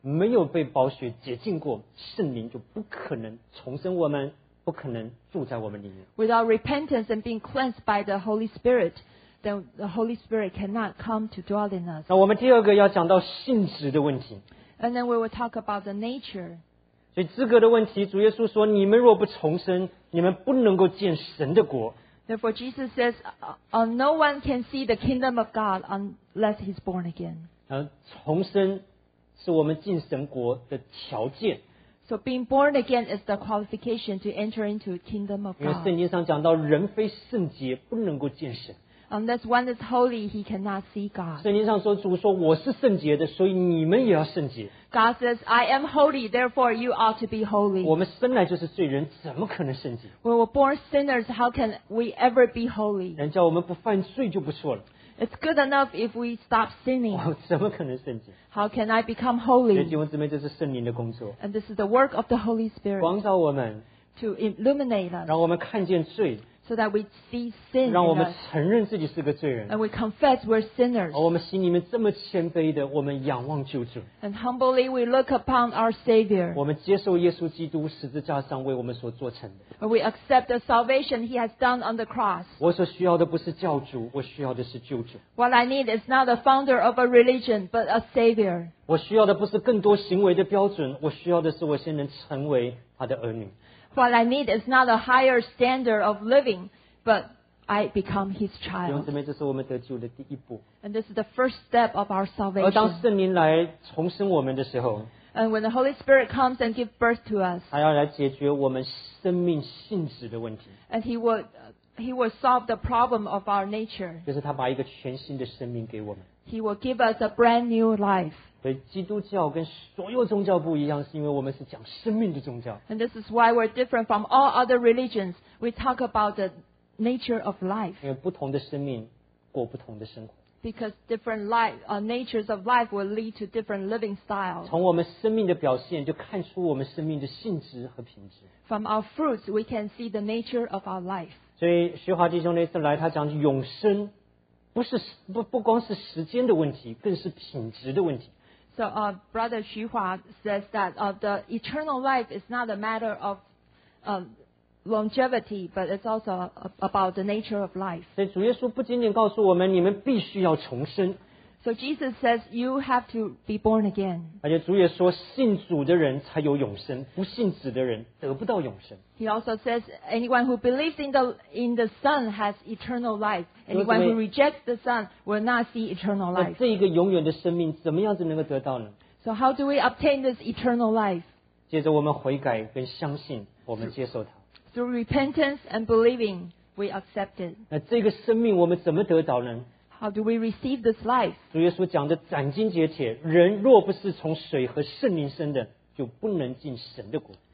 没有被宝血洁净过，圣灵就不可能重生我们，不可能住在我们里面。 Without repentance and being cleansed by the Holy Spirit, then the Holy Spirit cannot come to dwell in us. 那我们第二个要讲到性质的问题， And then we will talk about the nature. 所以资格的问题，主耶稣说：你们若不重生，你们不能够见神的国。 Therefore, Jesus says, uh, uh, no one can see the kingdom of God unless he's born again. 而重生是我们进神国的条件， So being born again is the qualification to enter into the kingdom of 因为 God. 圣经上讲到，人非圣洁不能够见神。 Unless one is holy, he cannot see God. 圣经上说，主说我是圣洁的，所以你们也要圣洁。 God says, I am holy, therefore you ought to be holy. 我们生来就是罪人，怎么可能圣洁？ When we're born sinners, how can we ever be holy? 人叫我们不犯罪就不错了， It's good enough if we stop sinning. 我怎么可能圣洁？ How can I become 所以 holy? 弟兄姊妹，这是圣灵的工作， And this is the work of the Holy Spirit 光照我们， to illuminate us 让我们看见罪， so that we see sin 让我 in 们 us 承认自己是个罪人。 and we confess we're sinners. 而我们心里面这么谦卑的，我们仰望救主， And humbly we look upon our Savior. 我们接受耶稣基督十字架上为我们所做成的。 And we accept the salvation He has done on the cross. 我所需要的不是教主，我需要的是救主。 What I need is not a founder of a religion, but a Savior. 我需要的不是更多行为的标准，我需要的是我先能成为他的儿女。 What I need is not a higher standard of living, but I become His 弟兄 child. 姊妹，这是我们得救的第一步。 And this is the first step of our 而当 salvation. 圣灵来重生我们的时候， And when the Holy Spirit comes and gives birth to us, 他要来解决我们生命性质的问题， and He will, He will solve the problem of our nature. 就是他把一个全新的生命给我们。 He will give us a brand new life. 所以基督教跟所有宗教不一样，是因为我们是讲生命的宗教。 And this is why we're different from all other religions. We talk about the nature of life. 因为不同的生命过不同的生活。 Because different life, uh, natures of life will lead to different living styles. 从我们生命的表现，就看出我们生命的性质和品质。 From our fruits, we can see the nature of our life. 所以徐华弟兄那次来，他讲永生，不是不不光是时间的问题，更是品质的问题。 So, uh, Brother Xu Hua says that uh, the eternal life is not a matter of um, longevity, but it's also uh, about the nature of life. 所以主耶稣不仅仅告诉我们，你们必须要重生， So Jesus says you have to be born again. 而且主也说，信主的人才有永生，不信子的人得不到永生。 He also says anyone who believes in the in the Son has eternal life. Those Anyone who may- rejects the Son will not see eternal 那 life. 这一个永远的生命，怎么样子能够得到呢？ So how do we obtain this eternal life? 接着我们悔改跟相信，我们接受它。 Through repentance and believing, we accept it. 那这个生命我们怎么得到呢？ How do we receive this life? 主耶稣讲的斩钉截铁，人若不是从水和圣灵生的，就不能进神的国。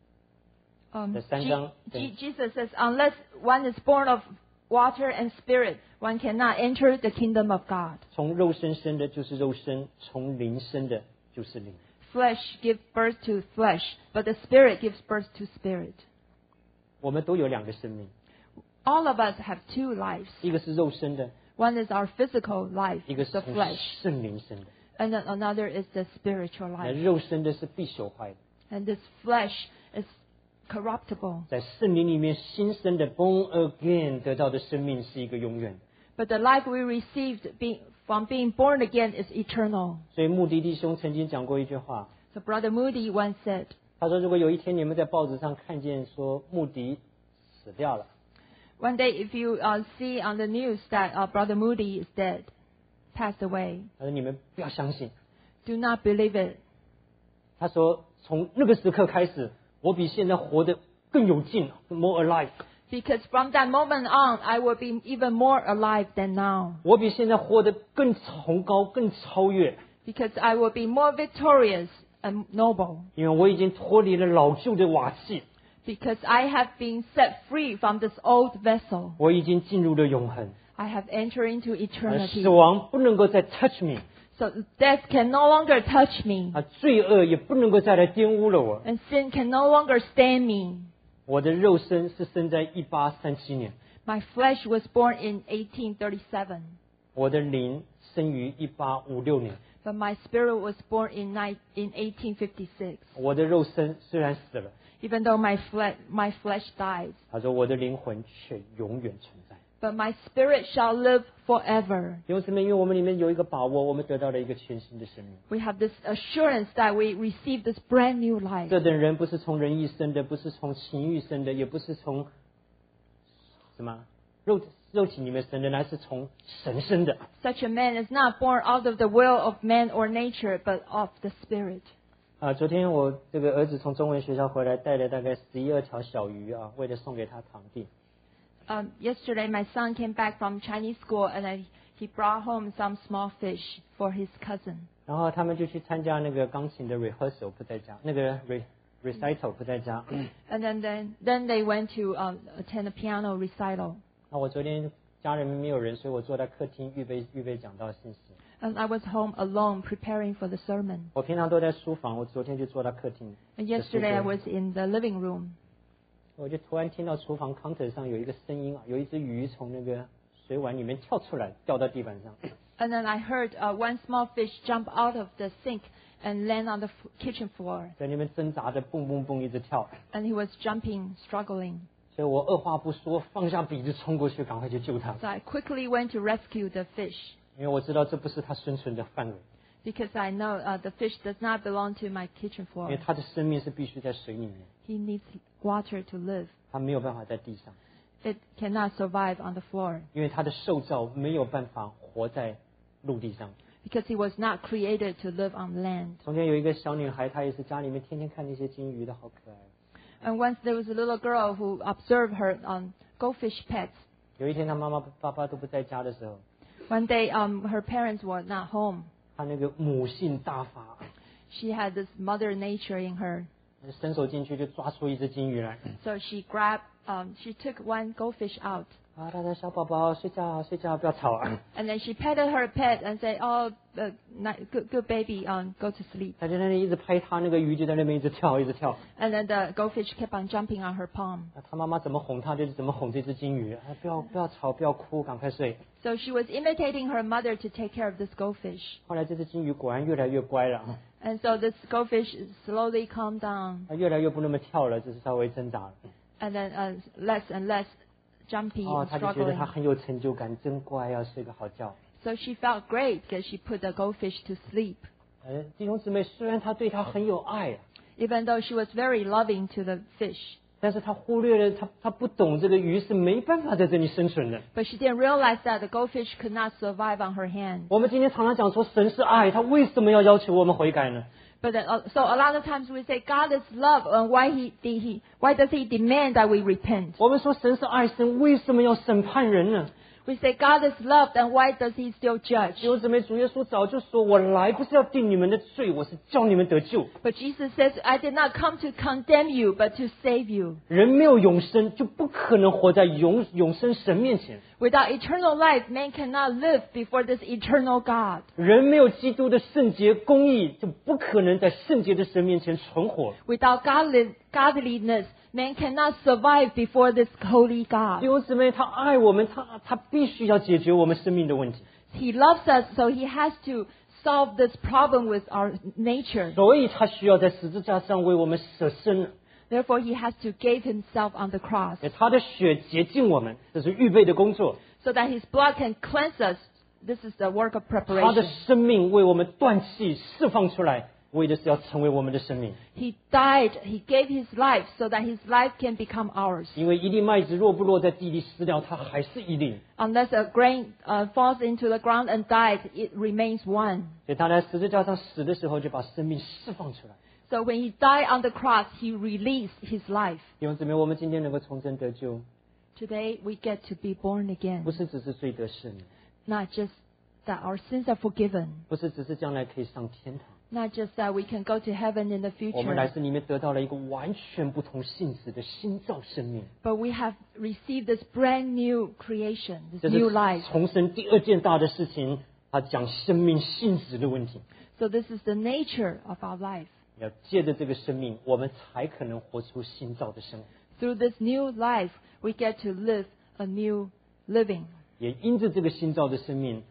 Um, 这三 Je- 章， Je- 对。 Jesus says, unless one is born of water and spirit, one cannot enter the kingdom of God. 从肉身生的就是肉身，从灵生的就是灵。 Flesh gives birth to flesh, but the spirit gives birth to spirit. 我们都有两个生命， All of us have two lives. 一个是肉身的， One is our physical life, 一个是 the 从 flesh, 圣灵生的。 and then another is the spiritual 那 life. 肉身的是必朽坏的， And this flesh is corruptible. 在圣灵里面新生的 born again 得到的生命是一个永远的。 But the life we received being, from being born again is eternal. 所以穆迪弟兄曾经讲过一句话， So Brother Moody once said, 他说：“如果有一天你们在报纸上看见说穆迪死掉了， one day if you uh, see on the news that uh, Brother Moody is dead, passed away, 他说你们不要相信。 do not believe it. 他说从那个时刻开始，我比现在活得更有劲 ，more alive。 Because from that moment on, I will be even more alive than now. 我比现在活得更崇高、更超越， Because I will be more victorious and noble. 因为我已经脱离了老旧的瓦器， Because I have been set free from this old vessel. 我已经进入了永恒， I have entered into 而 eternity. 死亡不能够再 touch me， So death can no longer touch me. 啊，罪恶也不能够再来玷污了我。 And sin can no longer stain me. 我的肉身是生在一八三七年， My flesh was born in eighteen thirty-seven. 我的灵生于一八五六年。 But my spirit was born in, ni- in eighteen fifty-six. 我的肉身虽然死了， Even though my, fle- my flesh died, 他说我的灵魂却永远存在。 but my spirit shall live forever. 弟兄姊妹，因为我们里面有一个把握，我们得到了一个全新的生命。 We have this assurance that we receive this brand new life. 这等人不是从人意生的，不是从情欲生的，也不是从什么肉肉体里面生的，乃是从神生的。 Such a man is not born out of the will of man or nature, but of the Spirit. 啊，昨天我这个儿子从中文学校回来，带了大概十一二条小鱼啊，为了送给他堂弟。 Um, yesterday, my son came back from Chinese school, and I, he brought home some small fish for his cousin. 然后他们就去参加那个钢琴的 rehearsal， 不在家，那个 re recital 不在家。 And then, then, then they went to um, attend a piano recital. 那我昨天家人没有人，所以我坐在客厅预备预备讲道信息。 And I was home alone preparing for the sermon. 我平常都在书房，我昨天就坐到客厅。 And yesterday, I was in the living room. 我就突然听到厨房 counter 上有一个声音啊，有一只鱼从那个水碗里面跳出来，掉到地板上。 And then I heard uh, one small fish jump out of the sink and land on the f- kitchen floor. 在那边挣扎着，蹦蹦蹦一直跳。 And he was jumping, struggling. 所以我二话不说，放下笔就冲过去，赶快去救他， So I quickly went to rescue the fish 因为我知道这不是他生存的范围， because I know uh, the fish does not belong to my kitchen 因为 floor. 他的生命是必须在水里面， He needs water to live. 他没有办法在地上， It cannot survive on the floor 因为他的受造没有办法活在陆地上。 because he was not created to live on land. 从前有一个小女孩，她也是家里面天天看那些金鱼的，好可爱。 And once there was a little girl who observed her um, goldfish pets. 有一天她妈妈爸爸都不在家的时候， One day, um, her parents were not home. 她那个母性大发， She had this mother nature in her. 伸手进去就抓出一只金鱼来。 So she grabbed, um, she took one goldfish out. 啊，她说小宝宝睡觉睡觉，不要吵啊。 And then she petted her pet and said, "Oh, uh, ni- good, good baby, um, go to sleep." 她就在那里一直拍它，那个鱼就在那边一直跳一直跳。 And then the goldfish kept on jumping on her palm. 那她妈妈怎么哄她，就是怎么哄这只金鱼。啊，不要不要吵，不要哭，赶快睡。 So she was imitating her mother to take care of this goldfish. 后来这只金鱼果然越来越乖了， And so this goldfish slowly calmed down 它越来越不那么跳了，只是稍微挣扎了。 and then uh, less and less jumpy 哦， and 她就觉得 struggling. 她很有成就感，真乖，要睡个好觉。 So she felt great because she put the goldfish to sleep. 呃，弟兄姊妹，虽然她对它很有爱啊， Even though she was very loving to the fish. 但是她忽略了，她她不懂这个鱼是没办法在这里生存的。 But she didn't realize that the goldfish could not survive on her hand. 我们今天常常讲说神是爱，他为什么要要求我们悔改呢？ But then, uh, so a lot of times we say God is love, and why he, did he why does He demand that we repent? 我们说神是爱，神为什么要审判人呢？ We say God is love, then why does He still judge? 弟兄姊妹，主耶稣早就说：“我来不是要定你们的罪，我是叫你们得救。 But Jesus says, I did not come to condemn you, but to save you. 人没有永生，就不可能活在永永生神面前。 Without eternal life, man cannot live before this eternal God. 人没有基督的圣洁公义，就不可能在圣洁的神面前存活。 Without godly, godliness, man cannot survive before this holy 弟 God. 兄姊妹，他爱我们，他他必须要解决我们生命的问题。 He loves us, so He has to solve this problem with our nature. 所以他需要在十字架上为我们舍身了。 Therefore, He has to give Himself on the cross 他的血洁净我们，这是预备的工作。 so that His blood can cleanse us. This is the work of 他的 preparation. 生命为我们断气释放出来，为的是要成为我们的生命。 He died, He gave His life so that His life can become ours. 因为一粒麦子若不落在地里死了，它还是一粒。 Unless a grain uh, falls into the ground and dies, it remains one. 所以他在十字架上死的时候，就把生命释放出来。 So when He died on the cross, He released His life. 弟兄姊妹，我们今天能够重生得救， Today, we get to be born again. 不是只是罪得赦免， Not just that our sins are forgiven. 不是只是将来可以上天堂， Not just that we can go to heaven in the 我们来 future. 自里面得到了一个完全不同性质的新造生命。 But we have received this brand new creation, 这 this 是 new life. 重生第二件大的事情，他讲生命性质的问题。 So this is the nature of our life. 要借着这个生命，我们才可能活出新造的生活。 Through this new life, we get to live a new living. 也因着这个新造的生命，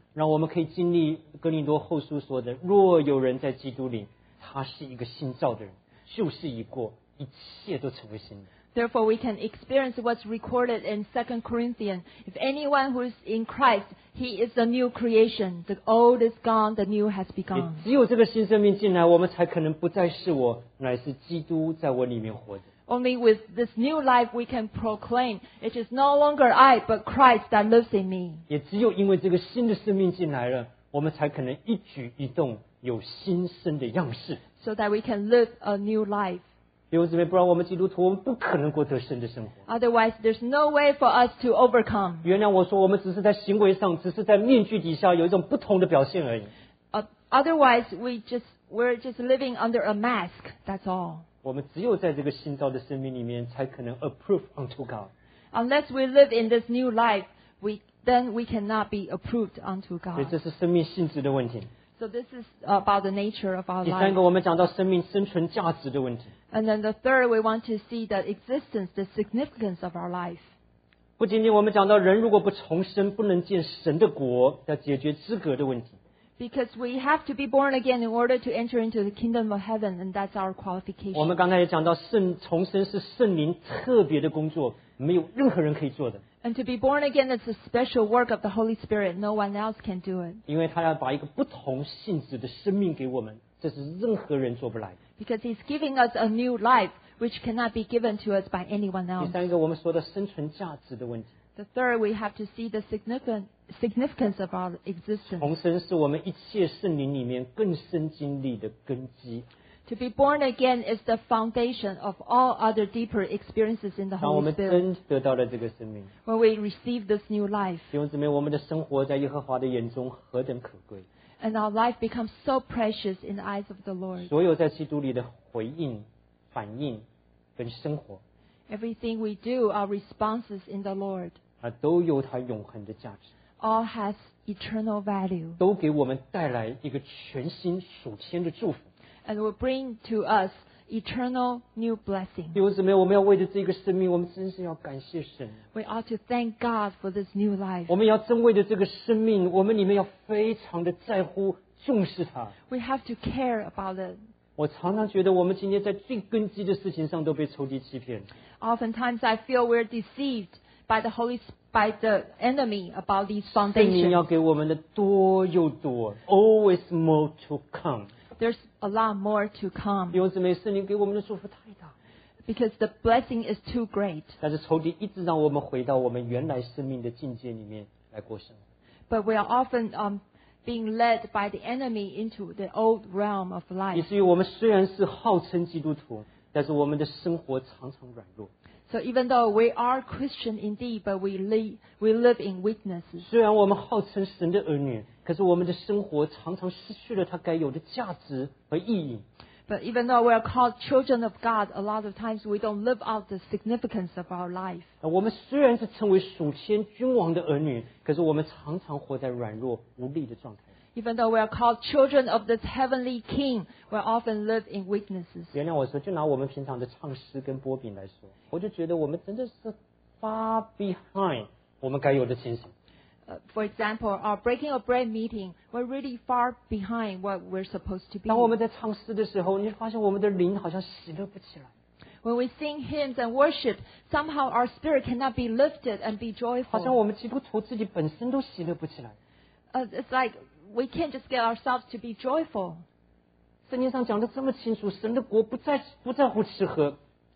让我们可以经历哥林多后书说的：若有人在基督里，他是一个新造的人，旧事已过，一切都成为新的。 Therefore, we can experience what's recorded in Second Corinthians. If anyone who is in Christ, he is a new creation. The old is gone, the new has 也 begun. 只有这个新生命进来，我们才可能不再是我，乃是基督在我里面活着。 Only with this new life we can proclaim, it is no longer I, but Christ that lives in me. 也只有因为这个新的生命进来了，我们才可能一举一动有新生的样式。 So that we can live a new life. 弟兄姊妹，不然我们基督徒，我们不可能过得胜的生活。 Otherwise, there's no way for us to overcome. 原谅我说，我们只是在行为上，只是在面具底下有一种不同的表现而已。 Uh, otherwise, we just, we're just living under a mask. That's all. 我们只有在这个新造的生命里面，才可能 approve unto God。 Unless we live in this new life, we, then we cannot be approved unto 所以 God. 这是生命性质的问题。 So this is about the nature of our 第三 life. 个，我们讲到生命生存价值的问题。 And then the third, we want to see the existence, the significance of our life. 不仅仅我们讲到人如果不重生，不能见神的国，要解决资格的问题。 Because we have to be born again in order to enter into the kingdom of heaven, and that's our 我 qualification. 们刚才也讲到圣重生是圣灵特别的工作，没有任何人可以做的， And to be born again is a special work of the Holy Spirit. No one else can do it. 因为他要把一个不同性质的生命给我们，这是任何人做不来的。 Because He's giving us a new life, which cannot be given to us by anyone 第 else. 三个，我们说的生存价值的问题。 The third, we have to see the significant, significance of our existence. 重生是我们一切圣灵里面更深经历的根基。 To be born again is the foundation of all other deeper experiences in the 当我 Holy 们 Spirit. 真得到了这个生命， When we receive this new life, 弟兄姊妹，我们的生活在耶和华的眼中何等可贵！ and our life becomes so precious in the eyes of the Lord. 所有在基督里的回应、反应跟生活 Everything we do, our responses in the Lord, 啊，都有它永恒的价值， all has eternal value 都给我们带来一个全新属天的祝福。 and will bring to us eternal new blessing. 弟兄姊妹，我们要为着这个生命，我们真是要感谢神。 We ought to thank God for this new life. 我们要真为着这个生命，我们里面要非常的在乎、重视它。 We have to care about it. 我常常觉得，我们今天在最根基的事情上都被仇敌欺骗。 Oftentimes I feel we're deceived by the Holy, by the enemy about these 圣灵要 foundations. 给我们的多又多 ，always more to come。 There's a lot more to 弟 come 兄姊妹，圣灵给我们的祝福太大， because the blessing is too great. 但是仇敌一直让我们回到我们原来生命的境界里面来过生活。 But we are often um, being led by the enemy into the old realm of 以 life. 至于我们虽然是号称基督徒，但是我们的生活常常软弱。 So even though we are Christian indeed, but we live, we live in weaknesses. 虽然我们号称神的儿女，可是我们的生活常常失去了它该有的价值和意义。 But even though we are called children of God, a lot of times we don't live out the significance of our life. 我们虽然是称为属天君王的儿女，可是我们常常活在软弱无力的状态。 Even though we are called children of this heavenly King, we often live in weaknesses. 原谅我说，就拿我们平常的唱诗跟波饼来说，我就觉得我们真的是 far behind 我们该有的情形。 Uh, for example, our breaking of bread meeting, we're really far behind what we're supposed to be. 当我们在唱诗的时候，你就发现我们的灵好像喜乐不起来， When we sing hymns and worship, somehow our spirit cannot be lifted and be 好像 joyful. 我们基督徒自己本身都喜乐不起来。 Uh, it's like we can't just get ourselves to be joyful. 圣经上讲的这么清楚，神的国不在不在乎吃喝，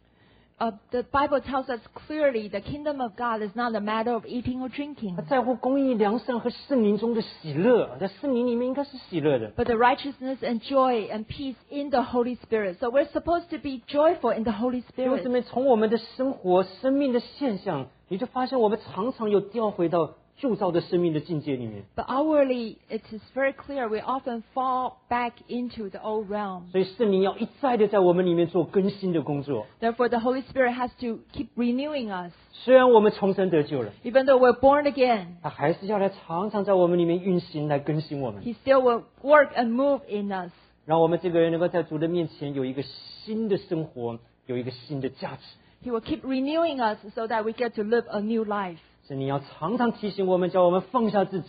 Uh, the Bible tells us clearly the kingdom of God is not a matter of eating or drinking, 他在乎公义、良善和圣灵中的喜乐。在圣灵里面应该是喜乐的。 but the righteousness and joy and peace in the Holy Spirit. So we're supposed to be joyful in the Holy 弟兄姊 Spirit. 妹，从我们的生活、生命的现象，你就发现我们常常有掉回到旧造的生命的境界里面。 But outwardly, it is very clear we often fall back into the old realm. 所以圣灵要一再的在我们里面做更新的工作。 Therefore, the Holy Spirit has to keep renewing us. 虽然我们重生得救了， Even though we're born again, 他还是要来常常在我们里面运行，来更新我们， He still will work and move in us. 让我们这个人能够在主的面前有一个新的生活，有一个新的价值。 He will keep renewing us so that we get to live a new life. 圣灵要常常提醒我们，叫我们放下自己，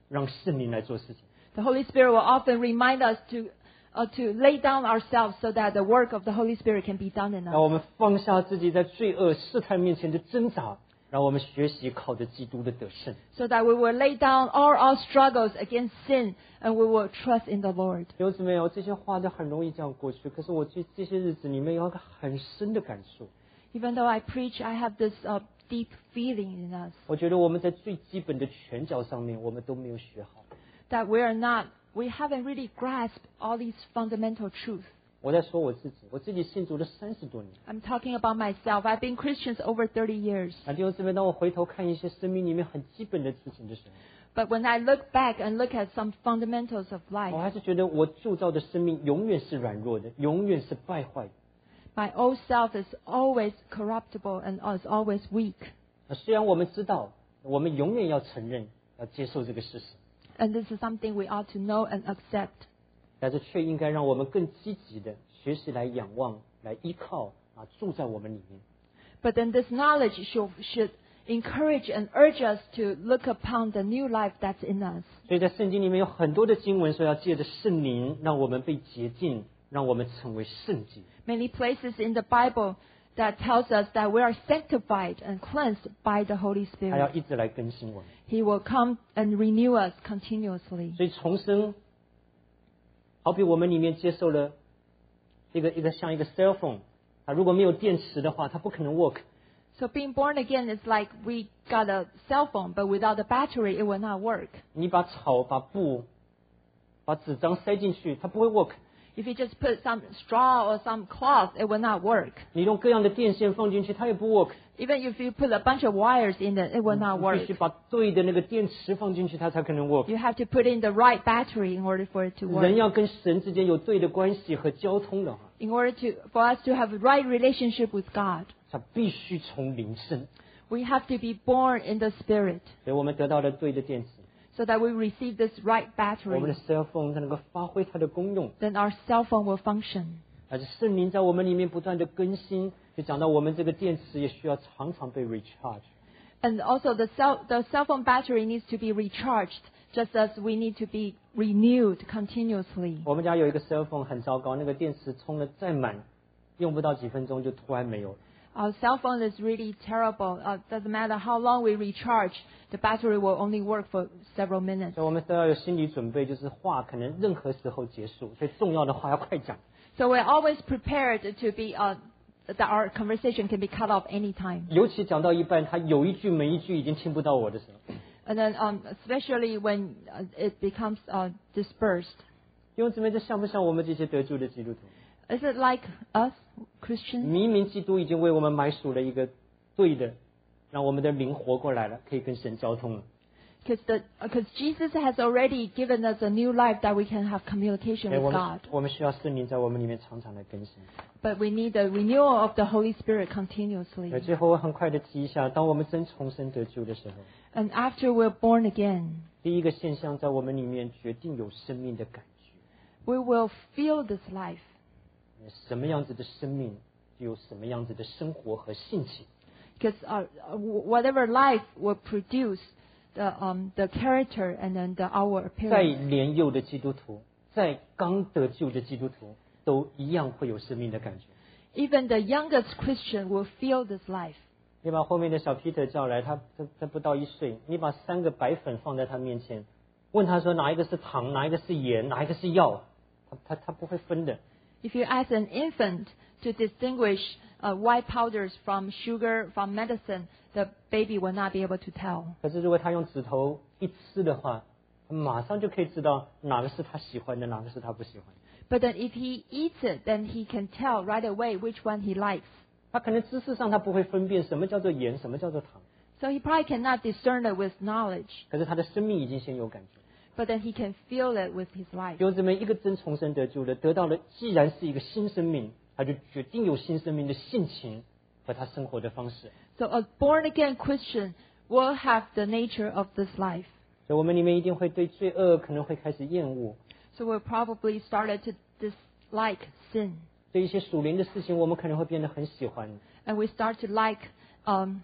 让圣灵来做事情。 The Holy Spirit will often remind us to uh, to lay down ourselves so that the work of the Holy Spirit can be done in 让我 us. 们放下自己在罪恶试探面前的挣扎，让我们学习靠着基督的得胜。 So that we will lay down all our struggles against sin and we will trust in the Lord. 弟兄姊妹哦，这些话都很容易这样过去，可是我这这些日子里面有一个很深的感受。 Even though I preach, I have this uh, deep feeling in us 我觉得我们在最基本的拳脚上面，我们都没有学好。 that we are not, we haven't really grasped all these fundamental truths. 我在说我自己，我自己信主了三十多年。 I'm talking about myself. I've been Christians over thirty years. 啊，弟兄姊妹，当我回头看一些生命里面很基本的事情的时候， But when I look back and look at some fundamentals of 我 life, 还是觉得我铸造的生命永远是软弱的，永远是败坏的。 my old self is always corruptible and is always weak. 啊，虽然我们知道，我们永远要承认，要接受这个事实， And this is something we ought to know and accept. 但是却应该让我们更积极的学习来仰望，来依靠啊，住在我们里面。 But then this knowledge should, should encourage and urge us to look upon the new life that's in us. 所以在圣经里面有很多的经文说，要借着圣灵，让我们被洁净，让我们成为圣洁。 Many places in the Bible that tells us that we are sanctified and cleansed by the Holy 他要 Spirit. 一直来更新我们。 He will come and renew us continuously. 所以重生，好比我们里面接受了一个一个像一个 cell phone， 它如果没有电池的话，它不可能 work。 So being born again is like we got a cell phone, but without the battery, it will not work. 你把草、把布、把纸张塞进去，它不会 work。 If you just put some straw or some cloth, it will not work. 你用各样的电线放进去，它也不 work。 Even if you put a bunch of wires in it, it will not 你 work. 必须把对的那个电池放进去，它才可能 work。 You have to put in the right battery in order for it to 人 work. 要跟神之间有对的关系和交通的话， In order to, for us to have a right relationship with God, 它必须从灵生。 we have to be born in the Spirit 所以我们得到了对的电池， so that we receive this right 我们的 battery. cell phone 才能够发挥它的功用。 Then our cell phone will function. 而是圣灵在我们里面不断的更新，就讲到我们这个电池也需要常常被 recharge。 And also the cell, the cell phone battery needs to be recharged, just as we need to be renewed continuously. 我们家有一个 cell phone 很糟糕，那个电池充了再满，用不到几分钟就突然没有了。 Our cell phone is really terrible. Uh, doesn't matter how long we recharge, the battery will only work for several minutes. 所以我们都要有心理准备，就是话可能任何时候结束，所以重要的话要快讲。 So we're always prepared to be, uh, that our conversation can be cut off anytime. 尤其讲到一半，他有一句没一句已经听不到我的时候， And then, um, especially when uh, it becomes uh, dispersed. 弟兄姊妹，这像不像我们这些得救的基督徒？ Is it like us, Christians? 明明基督已经为我们买属了一个对的，让我们的灵活过来了，可以跟神交通了。 Because the, because Jesus has already given us a new life that we can have communication 所以 with 我们 God. 我们需要圣灵在我们里面常常来更新。 But we need the renewal of the Holy Spirit 那 continuously. 最后我很快的提一下，当我们真重生得救的时候， And after we're born again, 第一个现象在我们里面决定有生命的感觉。 we will feel this life. 什么样子的生命，就有什么样子的生活和性情。 Because uh, whatever life will produce the, um, the character and then the, our 再 appearance. 年幼的基督徒，再刚得救的基督徒，都一样会有生命的感觉。 Even the youngest Christian will feel this life. 你把后面的小 Peter 叫来，他他他不到一岁，你把三个白粉放在他面前，问他说哪一个是糖，哪一个是盐，哪一个是药，他他他不会分的。 If you ask an infant to distinguish uh, white powders from sugar, from medicine, the baby will not be able to tell. 可是如果他用指头一吃的话，他马上就可以知道哪个是他喜欢的，哪个是他不喜欢的。 But then if he eats it, then he can tell right away which one he likes. 他可能知识上他不会分辨什么叫做盐，什么叫做糖， So he probably cannot discern it with knowledge. 可是他的生命已经先有感觉。 But then he can feel it with his life. 弟兄姊妹，一个真重生得救的，得到了既然是一个新生命，他就决定有新生命的性情和他生活的方式。 So a born again Christian will have the nature of this life. 所以我们里面一定会对罪恶可能会开始厌恶， So we'll probably started to dislike sin. 对一些属灵的事情，我们可能会变得很喜欢。 And we start to like um,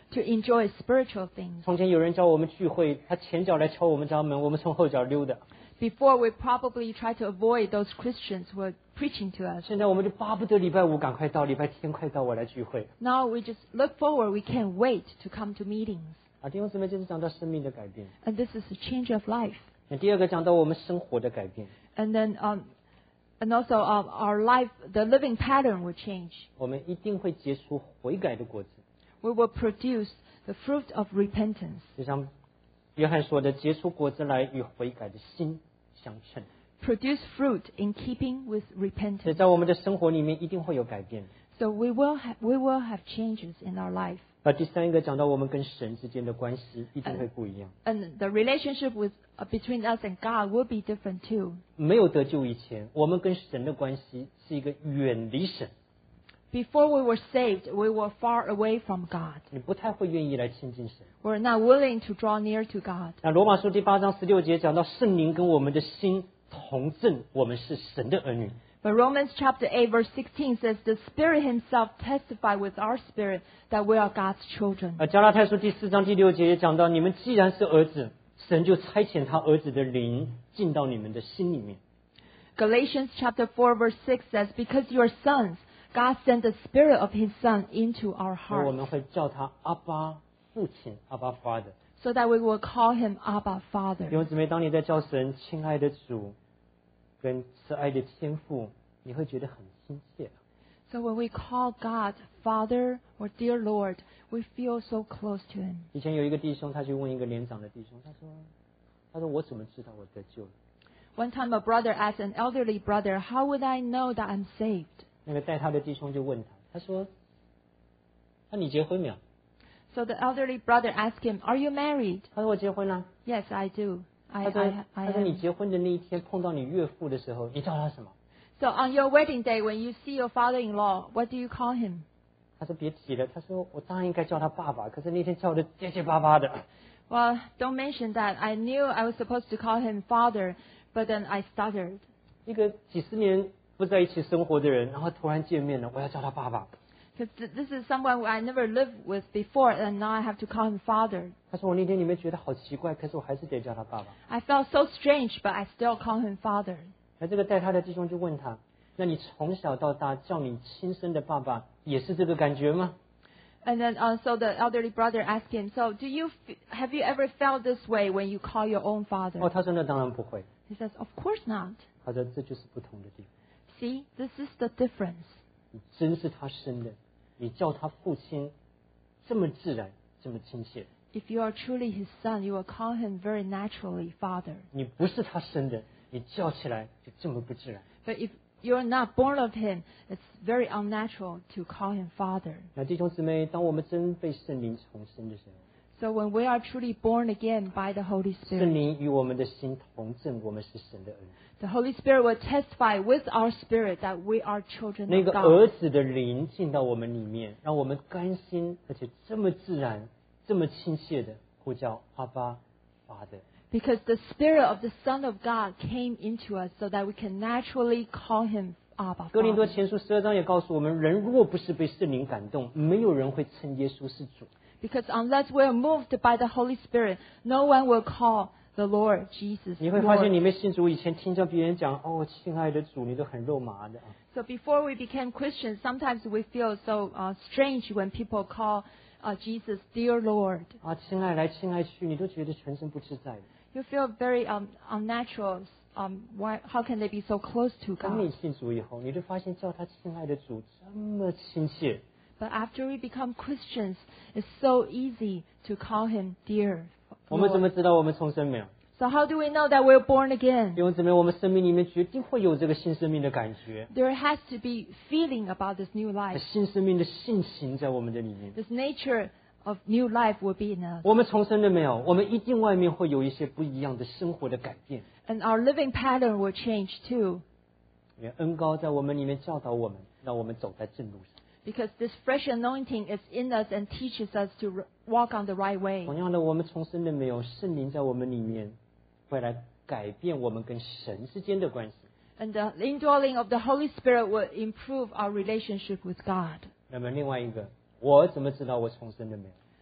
to enjoy spiritual things. 从前有人叫我们聚会，他前脚来敲我们家门，我们从后脚溜达。 Before, we probably try to avoid those Christians who are preaching to us. 现在我们就巴不得礼拜五赶快到，礼拜天快到，我来聚会。 Now we just look forward. We can't wait to come to meetings. 啊，弟兄姊妹，这是讲到生命的改变。 And this is a change of life. 那第二个讲到我们生活的改变， And then, um, and also um, our life, the living pattern will change. 我们一定会结出悔改的果子。 We will produce the fruit of repentance. 就像约翰说的，结出果子来与悔改的心相称。 Produce fruit in keeping with 所以 repentance. 在我们的生活里面一定会有改变。 So we will ha- we will have changes in our life. 而第三个讲到我们跟神之间的关系一定会不一样。 And the relationship with uh, between us and God will be different too. 没有得救以前，我们跟神的关系是一个远离神， Before we were saved, we were far away from God. 你不太会愿意来亲近神。 We're not willing to draw near to God. 那罗马书第八章十六节讲到圣灵跟我们的心同证，我们是神的儿女。 But Romans chapter eight verse sixteen says, the Spirit Himself testifies with our spirit that we are God's children. 而加拉太书第四章第六节也讲到，你们既然是儿子，神就差遣他儿子的灵进到你们的心里面。 Galatians chapter four verse six says, because you are sons, God sent the Spirit of His Son into our 而我 hearts, 们会叫他阿爸父亲，阿爸 Father。 so that we will call Him Abba 弟 Father. 兄姊妹，当你在叫神亲爱的主跟慈爱的天父，你会觉得很亲切。 So when we call God Father or Dear Lord, we feel so close to Him. 以前有一个弟兄，他去问一个年长的弟兄，他说：“他说我怎么知道我得救了？” One time a brother asked an elderly brother, how would I know that I'm saved? 那个带他的弟兄就问他，他说：“那你结婚没有？” So the elderly brother asked him, are you married? 他说：“我结婚了。” Yes, I do. I, 他说 I,：“ I 他说你 am. 结婚的那一天碰到你岳父的时候，你叫他什么？” So on your wedding day, when you see your father-in-law, what do you call him? 他说：“别提了。”他说：“我当然应该叫他爸爸，可是那天叫的结结巴巴的。” Well, don't mention that. I knew I was supposed to call him father, but then I stuttered. 一个几十年不在一起生活的人，然后突然见面了，我要叫他爸爸。 Because th- this is someone who I never lived with before, and now I have to call him father. 他说：“我那天里面觉得好奇怪，可是我还是得叫他爸爸。” I felt so strange, but I still call him father. 那这个带他的弟兄就问他：“那你从小到大叫你亲生的爸爸，也是这个感觉吗 And then, uh, so the elderly brother asked him, so do you, f- have you ever felt this way when you call your own？” father? 哦，他说：“那当然不会。 He says, of course not. ” 他说：“这就是不同的地方。 See, this is the difference. 你真是他生的，你叫他父亲，这么自然，这么亲切。 If you are truly his son, you will call him very naturally father. 你不是他生的，你叫起来就这么不自然。 But if you're not born of him, it's very unnatural to call him father. 那弟兄姊妹，当我们真被圣灵重生的时候， So when we are truly born again by the Holy 圣 Spirit, 灵与我们的心同证，我们是神的儿女。 the Holy Spirit will testify with our spirit that we are children 那 of 个儿 God. 子的灵进到我们里面，让我们甘心，而且这么自然、这么亲切的呼叫阿爸、Father。 Because the Spirit of the Son of God came into us so that we can naturally call him Abba 哥林多 Father. 前书十二章也告诉我们，人若不是被圣灵感动，没有人会称耶稣是主。 Because unless we are moved by the Holy Spirit, no one will call the Lord Jesus 你会发现， Lord. 你们信主以前听到别人讲哦，亲爱的主，你都很肉麻的啊。 So before we became Christians, sometimes we feel so uh, strange when people call uh, Jesus dear Lord. 啊，亲爱来亲爱去，你都觉得全身不自在的。 You feel very um, unnatural. Um, why, how can they be so close to 当你 God? 信主以后，你就发现叫他亲爱的主这么亲切。 But after we become Christians, it's so easy to call him dear 我们怎么 Lord. 知道我们重生没有？ So how do we know that we're born again? 弟兄姊妹，我们生命里面决定会有这个新生命的感觉， There has to be feeling about this new life. 新生命的性情在我们的里面。 This nature of new life will be in us. 我们重生了没有？我们一定外面会有一些不一样的生活的改变。 And our living pattern will change too. 因为恩膏在我们里面教导我们，让我们走在正路上。 Because this fresh anointing is in us and teaches us to r- walk on the right way. 同样的，我们重生了没有？圣灵在我们里面会来改变我们跟神之间的关系。 And the indwelling of the Holy Spirit will improve our relationship with God. 那么另外一个，我怎么知道我重生了没有？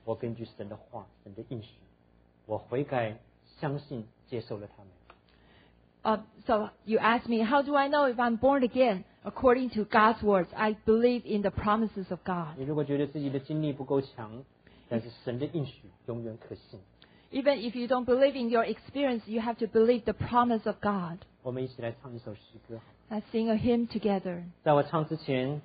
我根据神的话、神的应许，我悔改、相信、接受了他们。 Uh, so you ask me, how do I know if I'm born again? According to God's words, I believe in the promises of God. 你如果觉得自己的经历不够强，但是神的应许永远可信。 Even if you don't believe in your experience, you have to believe the promise of God. 我们一起来唱一首诗歌。 Let's sing a hymn together. 在我唱之前，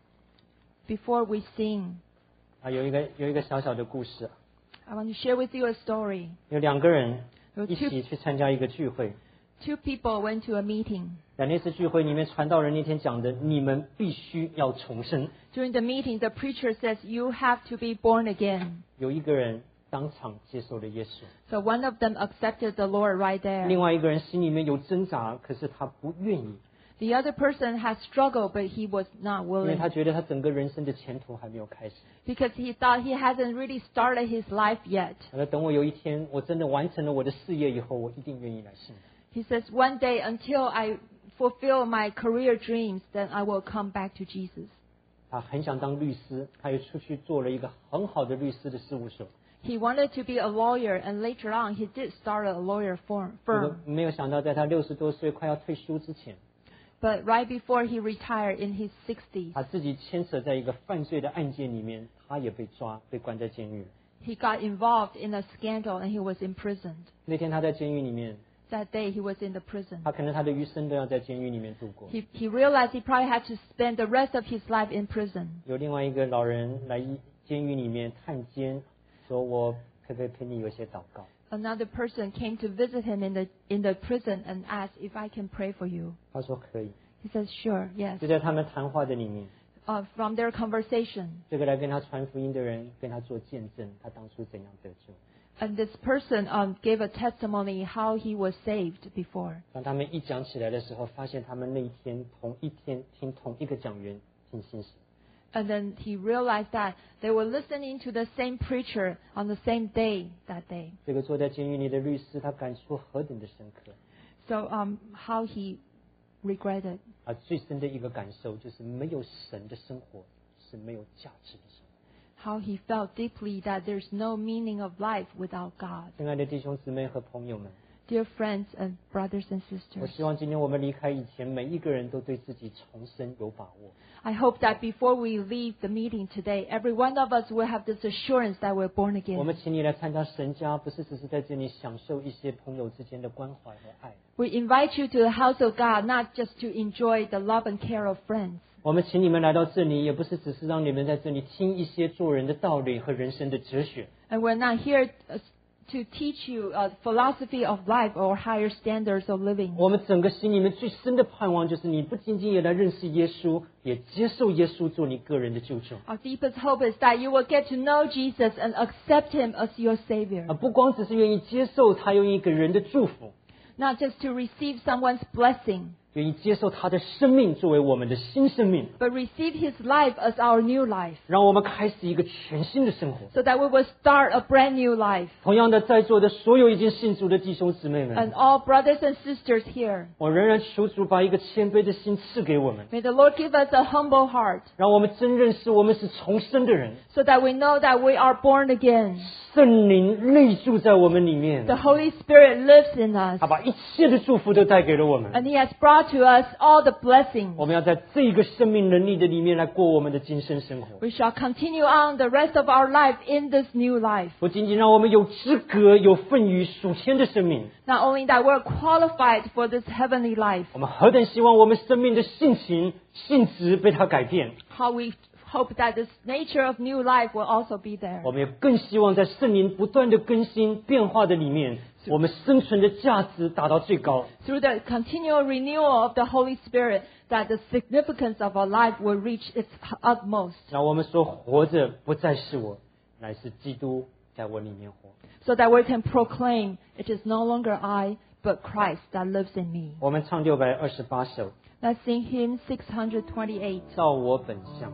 Before we sing, 啊，有一个有一个小小的故事， I want to share with you a story. 有两个人有一起去参加一个聚会。 Two people went to a meeting. 在那次聚会里面，传道人那天讲的，你们必须要重生。 During the meeting, the preacher says, you have to be born again. 有一个人当场接受了耶稣， So one of them accepted the Lord right there. 另外一个人心里面有挣扎，可是他不愿意， The other person has struggled, but he was not 因为 willing 他觉得他整个人生的前途还没有开始。 because he thought he hasn't really started his life yet. 他说：“等我有一天我真的完成了我的事业以后，我一定愿意来信。” He says, one day until I fulfill my career dreams, then I will come back to Jesus. 他很想当律师，他又出去做了一个很好的律师的事务所。 He wanted to be a lawyer, and later on he did start a lawyer firm. 结果 firm. 没有想到，在他六十多岁快要退休之前， But right before he retired in his sixties, 他自己牵扯在一个犯罪的案件里面，他也被抓，被关在监狱。 he got involved in a scandal and he was imprisoned. 那天他在监狱里面， That day he was in the prison. 他可能他的余生都要在监狱里面度过。 He, he realized he probably had to spend the rest of his life in prison. 有另外一个老人来监狱里面探监，说我可不可以陪你有些祷告？ Another person came to visit him in the in the prison and asked if I can pray for you. 他说可以。 He says, sure, yes. 就在他们谈话的里面， Uh, from their conversation, 这个来跟他传福音的人跟他做见证，他当初怎样得救。 and this person um, gave a testimony how he was saved before. 当他们一讲起来的时候，发现他们那一天同一天听同一个讲员听信息。 And then he realized that they were listening to the same preacher on the same day that day. 这个坐在监狱里的律师，他感触何等的深刻。 So um, how he regretted. 而最深的一个感受就是没有神的生活是没有价值的生活。 How he felt deeply that there's no meaning of life without God. 亲爱的弟兄姊妹和朋友们， Dear friends and brothers and 我 sisters, 希望今天我们离开以前，每一个人都对自己重生有把握。 I hope that before we leave the meeting today, every one of us will have this assurance that we're born 我 again. 们请你来参加神家，不是只是在这里享受一些朋友之间的关怀和爱。 We invite you to the house of God, not just to enjoy the love and care of friends. 我们请你们来到这里，也不是只是让你们在这里听一些做人的道理和人生的哲学。 And we're not here uh, to teach you a philosophy of life or higher standards of living. 我们整个心里面最深的盼望，就是你不仅仅也来认识耶稣，也接受耶稣做你个人的救主。 Our deepest hope is that you will get to know Jesus and accept Him as your Savior. 啊，不光只是愿意接受他，愿意给人的祝福， Not just to receive someone's blessing, 愿意接受他的生命作为我们的新生命， but receive His life as our new life, 让我们开始一个全新的生活。 so that we will start a brand new life. 同样的，在座的所有已经信主的弟兄姊妹们， And all brothers and sisters here, 我仍然求主把一个谦卑的心赐给我们， may the Lord give us a humble heart, 让我们真认识我们是重生的人， so that we know that we are born again. 圣灵内住在我们里面， The Holy Spirit lives in us, 他把一切的祝福都带给了我们。 and He has brought to us all the blessings. 我们要在这个生命能力的里面来过我们的今生生活， We shall continue on the rest of our life in this new life. 不仅仅让我们有资格、有份于属天的生命， Not only that we're qualified for this heavenly life, 我们何等希望我们生命的性情、性质被它改变。 how we hope that this nature of new life will also be there. 我们也更希望在圣灵不断的更新变化的里面，我们生存的价值达到最高。 Through the continual renewal of the Holy Spirit, that the significance of our life will reach its utmost. 让我们说，活着不再是我，乃是基督在我里面活。 So that we can proclaim, it is no longer I, but Christ that lives in me. 我们唱六百二十八首， Let's sing hymn six twenty-eight. 照我本相。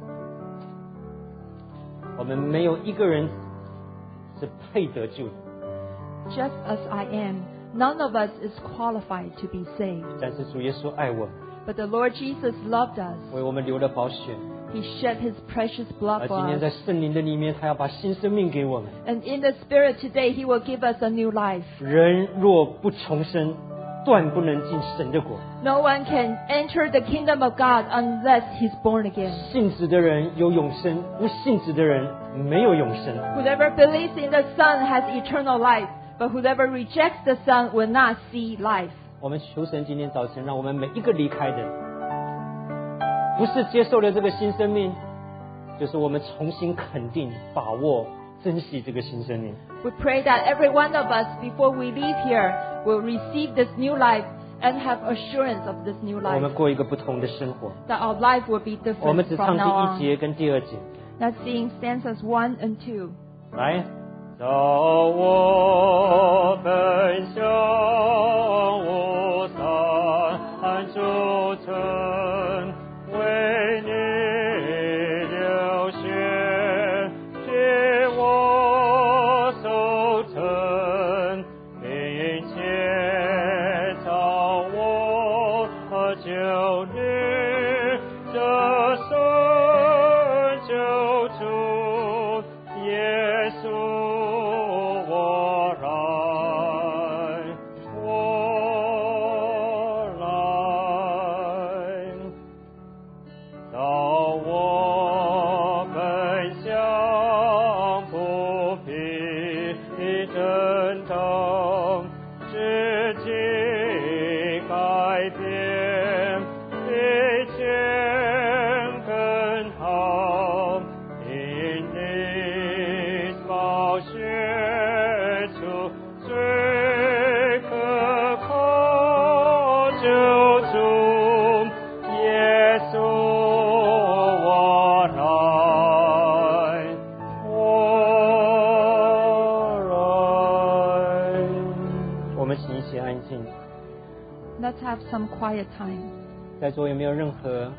我们没有一个人是配得救的， Just as I am, none of us is qualified to be saved. 但是主耶稣爱我们， But the Lord Jesus loved us, 为我们流了宝血， He shed His precious 而 blood 今 for 天 us. 在圣灵的里面，他要把新生命给我们。 And in the Spirit today, He will give us a new life. 人若不重生，断不能进神的国。 No one can enter the kingdom of God unless he's born again. 信子的人有永生，不信子的人没有永生。 Whoever believes in the Son has eternal life, but whoever rejects the Son will not see life. 我们求神今天早晨，让我们每一个离开的，不是接受了这个新生命，就是我们重新肯定、把握、珍惜这个新生命。 We pray that every one of us, before we leave here, will receive this new life and have assurance of this new 我 life. 们过一个不同的生活。 That our life will be 我们 different 只唱 from 第 now 一节 on. 跟第二节。 Let's sing stanzas one and two. 来，找我奔向无山诸城，为你流血，替我守城，并且找我救你这生救主耶稣，我来，我来，到我奔向不平震动，自己改变，一切更好，因你宝血出最可靠救主耶稣，我来，我来。我们请一起安静。 Let's have some quiet time. 在座有没有任何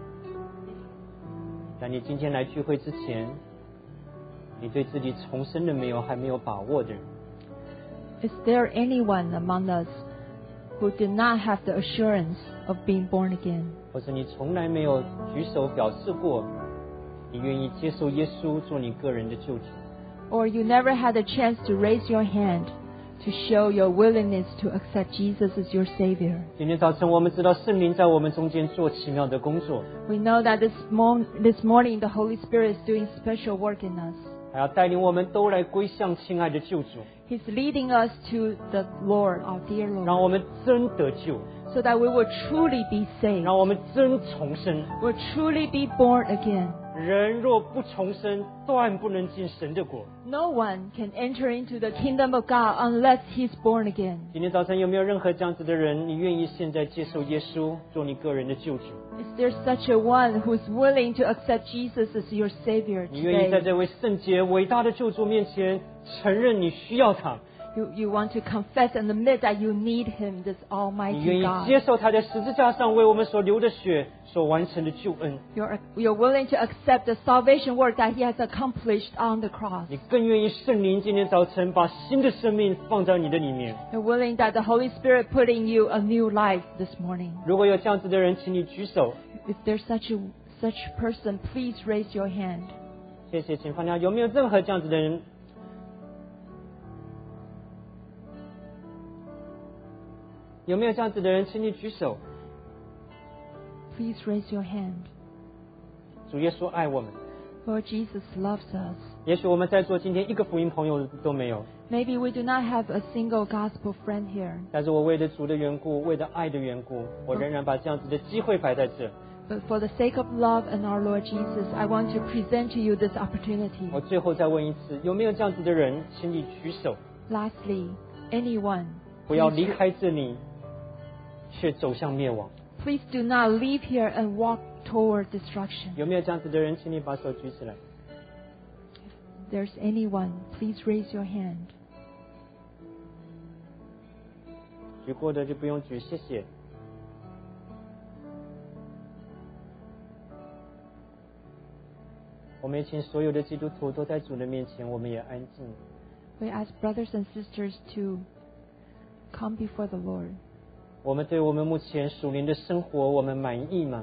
在你今天来聚会之前，你对自己重生了没有还没有把握的人？ Is there anyone among us who did not have the assurance of being born again? 或者你从来没有举手表示过，你愿意接受耶稣做你个人的救主？ Or you never had a chance to raise your hand to show your willingness to accept Jesus as your Savior? 今天早晨我们知道圣灵在我们中间做奇妙的工作， We know that this, mo- this morning the Holy Spirit is doing special work in us. 还要带领我们都来归向亲爱的救主， He's leading us to the Lord, our dear 让 Lord, 我们真得救， so that we will truly be saved. 让我们真重生。 We'll truly be born again. 人若不重生，断不能进神的国。 No one can enter into the kingdom of God unless he's born again. 今天早晨有没有任何这样子的人，你愿意现在接受耶稣做你个人的救主？ Is there such a one who's willing to accept Jesus as your Savior 你愿意在 today? 这位圣洁伟大的救主面前承认你需要他？ You, you want to confess and admit that you need Him, this 你 Almighty 愿意 God. 接受他在十字架上为我们所流的血所完成的救恩？ You're, you're willing to accept the salvation work that He has accomplished on the cross. 你更愿意圣灵今天早晨把新的生命放在你的里面？ You're willing that the Holy Spirit put in you a new life this morning. 如果有这样子的人，请你举手。 If there's such a such person, please raise your hand. 谢谢，请放下。有没有任何这样子的人？有没有这样子的人，请你举手。 Please raise your hand. 主耶稣爱我们。 Lord Jesus loves us. 也许我们在座今天一个福音朋友都没有， Maybe we do not have a single gospel friend here, 但是我为了主的缘故，为了爱的缘故，我仍然把这样子的机会摆在这。 but for the sake of love and our Lord Jesus, I want to present to you this opportunity. 我最后再问一次，有没有这样子的人，请你举手， Lastly, anyone, 不要 please, 离开这里，却走向灭亡。 please do not leave here and walk toward destruction. 有没有这样子的人，请你把手举起来。 If there's anyone, please raise your hand. 举过的就不用举，谢谢。我们也请所有的基督徒都在主的面前，我们也安静。 We ask brothers and sisters to come before the Lord. 我们对我们目前属灵的生活，我们满意吗？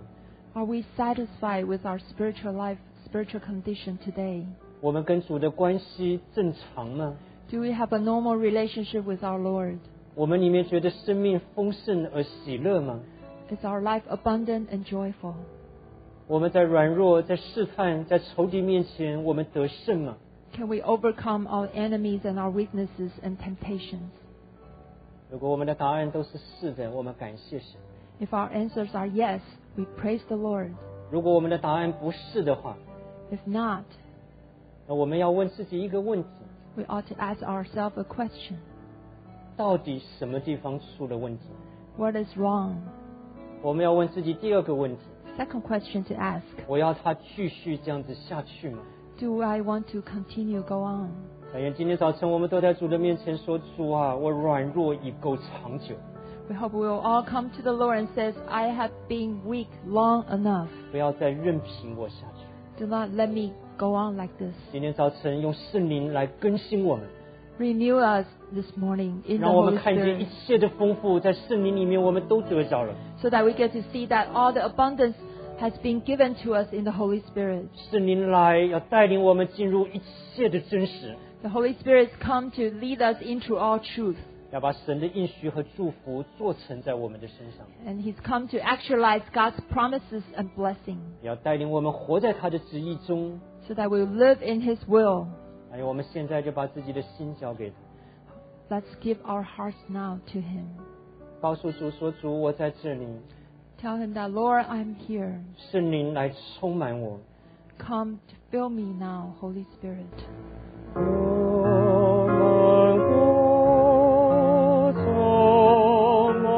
Are we satisfied with our spiritual life, spiritual condition today? 我们跟主的关系正常吗？ Do we have a normal relationship with our Lord? 我们里面觉得生命丰盛而喜乐吗？ Is our life abundant and joyful? 我们在软弱、在试探、在仇敌面前，我们得胜吗？ Can we overcome our enemies and our weaknesses and temptations? 如果我们的答案都是是的，我们感谢神； If our answers are yes, we praise the Lord. 如果我们的答案不是的话， If not, 那我们要问自己一个问题： we ought to ask ourselves a question. 到底什么地方出了问题？ What is wrong? 我们要问自己第二个问题： Second question to ask. 我要他继续这样子下去吗？ Do I want to continue go on? 但愿今天早晨我们都在主的面前说：主啊，我软弱已够长久， We hope we will all come to the Lord and says, I have been weak long enough. 不要再任凭我下去。 Do not let me go on like this. 今天早晨用圣灵来更新我们， Renew us this morning in the 让我们 Holy 看见一 Spirit, 切的丰富在圣灵里面，我们都得着了。 so that we get to see that all the abundance has been given to us in the Holy Spirit. 圣灵来要带领我们进入一切的真实， The Holy Spirit has come to lead us into all truth. 要把神的应许和祝福做成在我们的身上， And He's come to actualize God's promises and blessing, 也要带领我们活在他的旨意中。 so that we will live in His will. 还有，我们现在就把自己的心交给他， Let's give our hearts now to Him. 告诉主说：主，我在这里， Tell Him that, Lord, I'm here. 圣灵来充满我。 Come to fill me now, Holy Spirit. 充满我，充满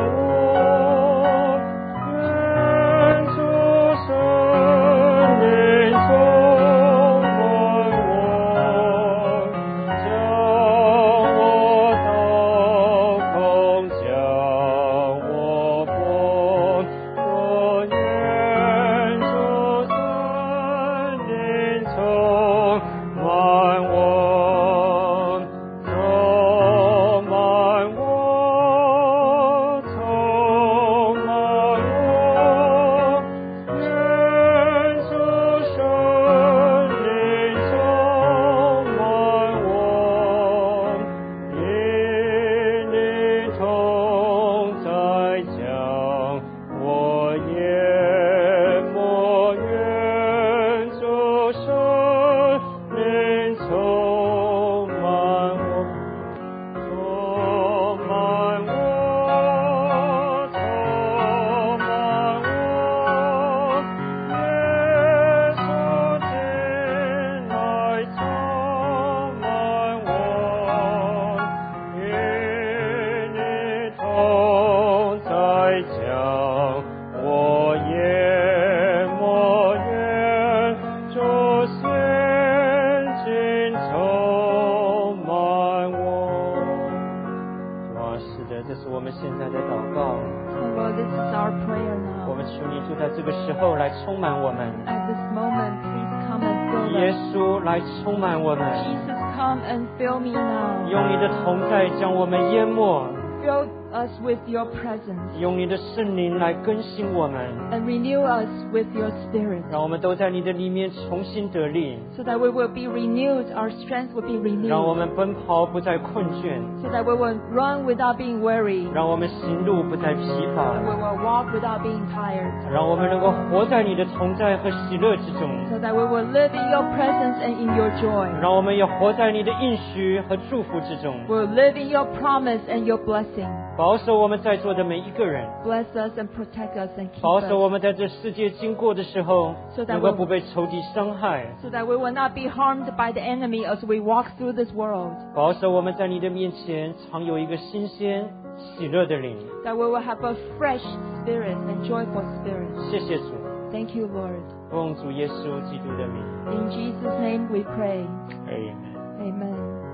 我，愿主圣灵充满我，将我倒空，将我põ，我愿主圣灵充满我，充满我，充满我，愿主圣灵充满我，因你同在将我淹没，愿主圣灵充满我，充满我，充满我，耶稣进来充满我，与你同在将我淹没，愿主现今充满我。主啊，是的，这是我们现在的祷告。 And Lord, this is our prayer 我 now. 们求你就在这个时候来充满我们， At this moment, please come and fill 耶 us. 稣来充满我们， Jesus, come and fill me now. 用你的同在将我们淹没， Fill us with your presence 用你的圣灵来更新我们， and renew us with your spirit, 让我们都在你的里面重新得力， so that we will be renewed, our strength will be 让我 renewed, 们奔跑不再困倦， so that we will run without being weary, 让我们行路不再疲 and 乏， we will walk without being tired, 让我们能够活在你的同在和喜乐之中， so that we will live in your presence and in your joy. 让我们也活在你的应许和祝福之中， We will live in your promise and your blessing. 保守我们在座的每一个人， Bless us and protect us and keep 保守 us, 我们在这世界经过的时候， So that 能够 we- 不被仇敌伤害， so that we will not be harmed by the enemy as we walk through this world, 保守我们在你的面前常有一个新鲜喜乐的灵。 that we will have a fresh spirit and joyful spirit. 谢谢主， Thank you, Lord. 奉主耶稣基督的名 In Jesus' name we pray. ，Amen。 Amen.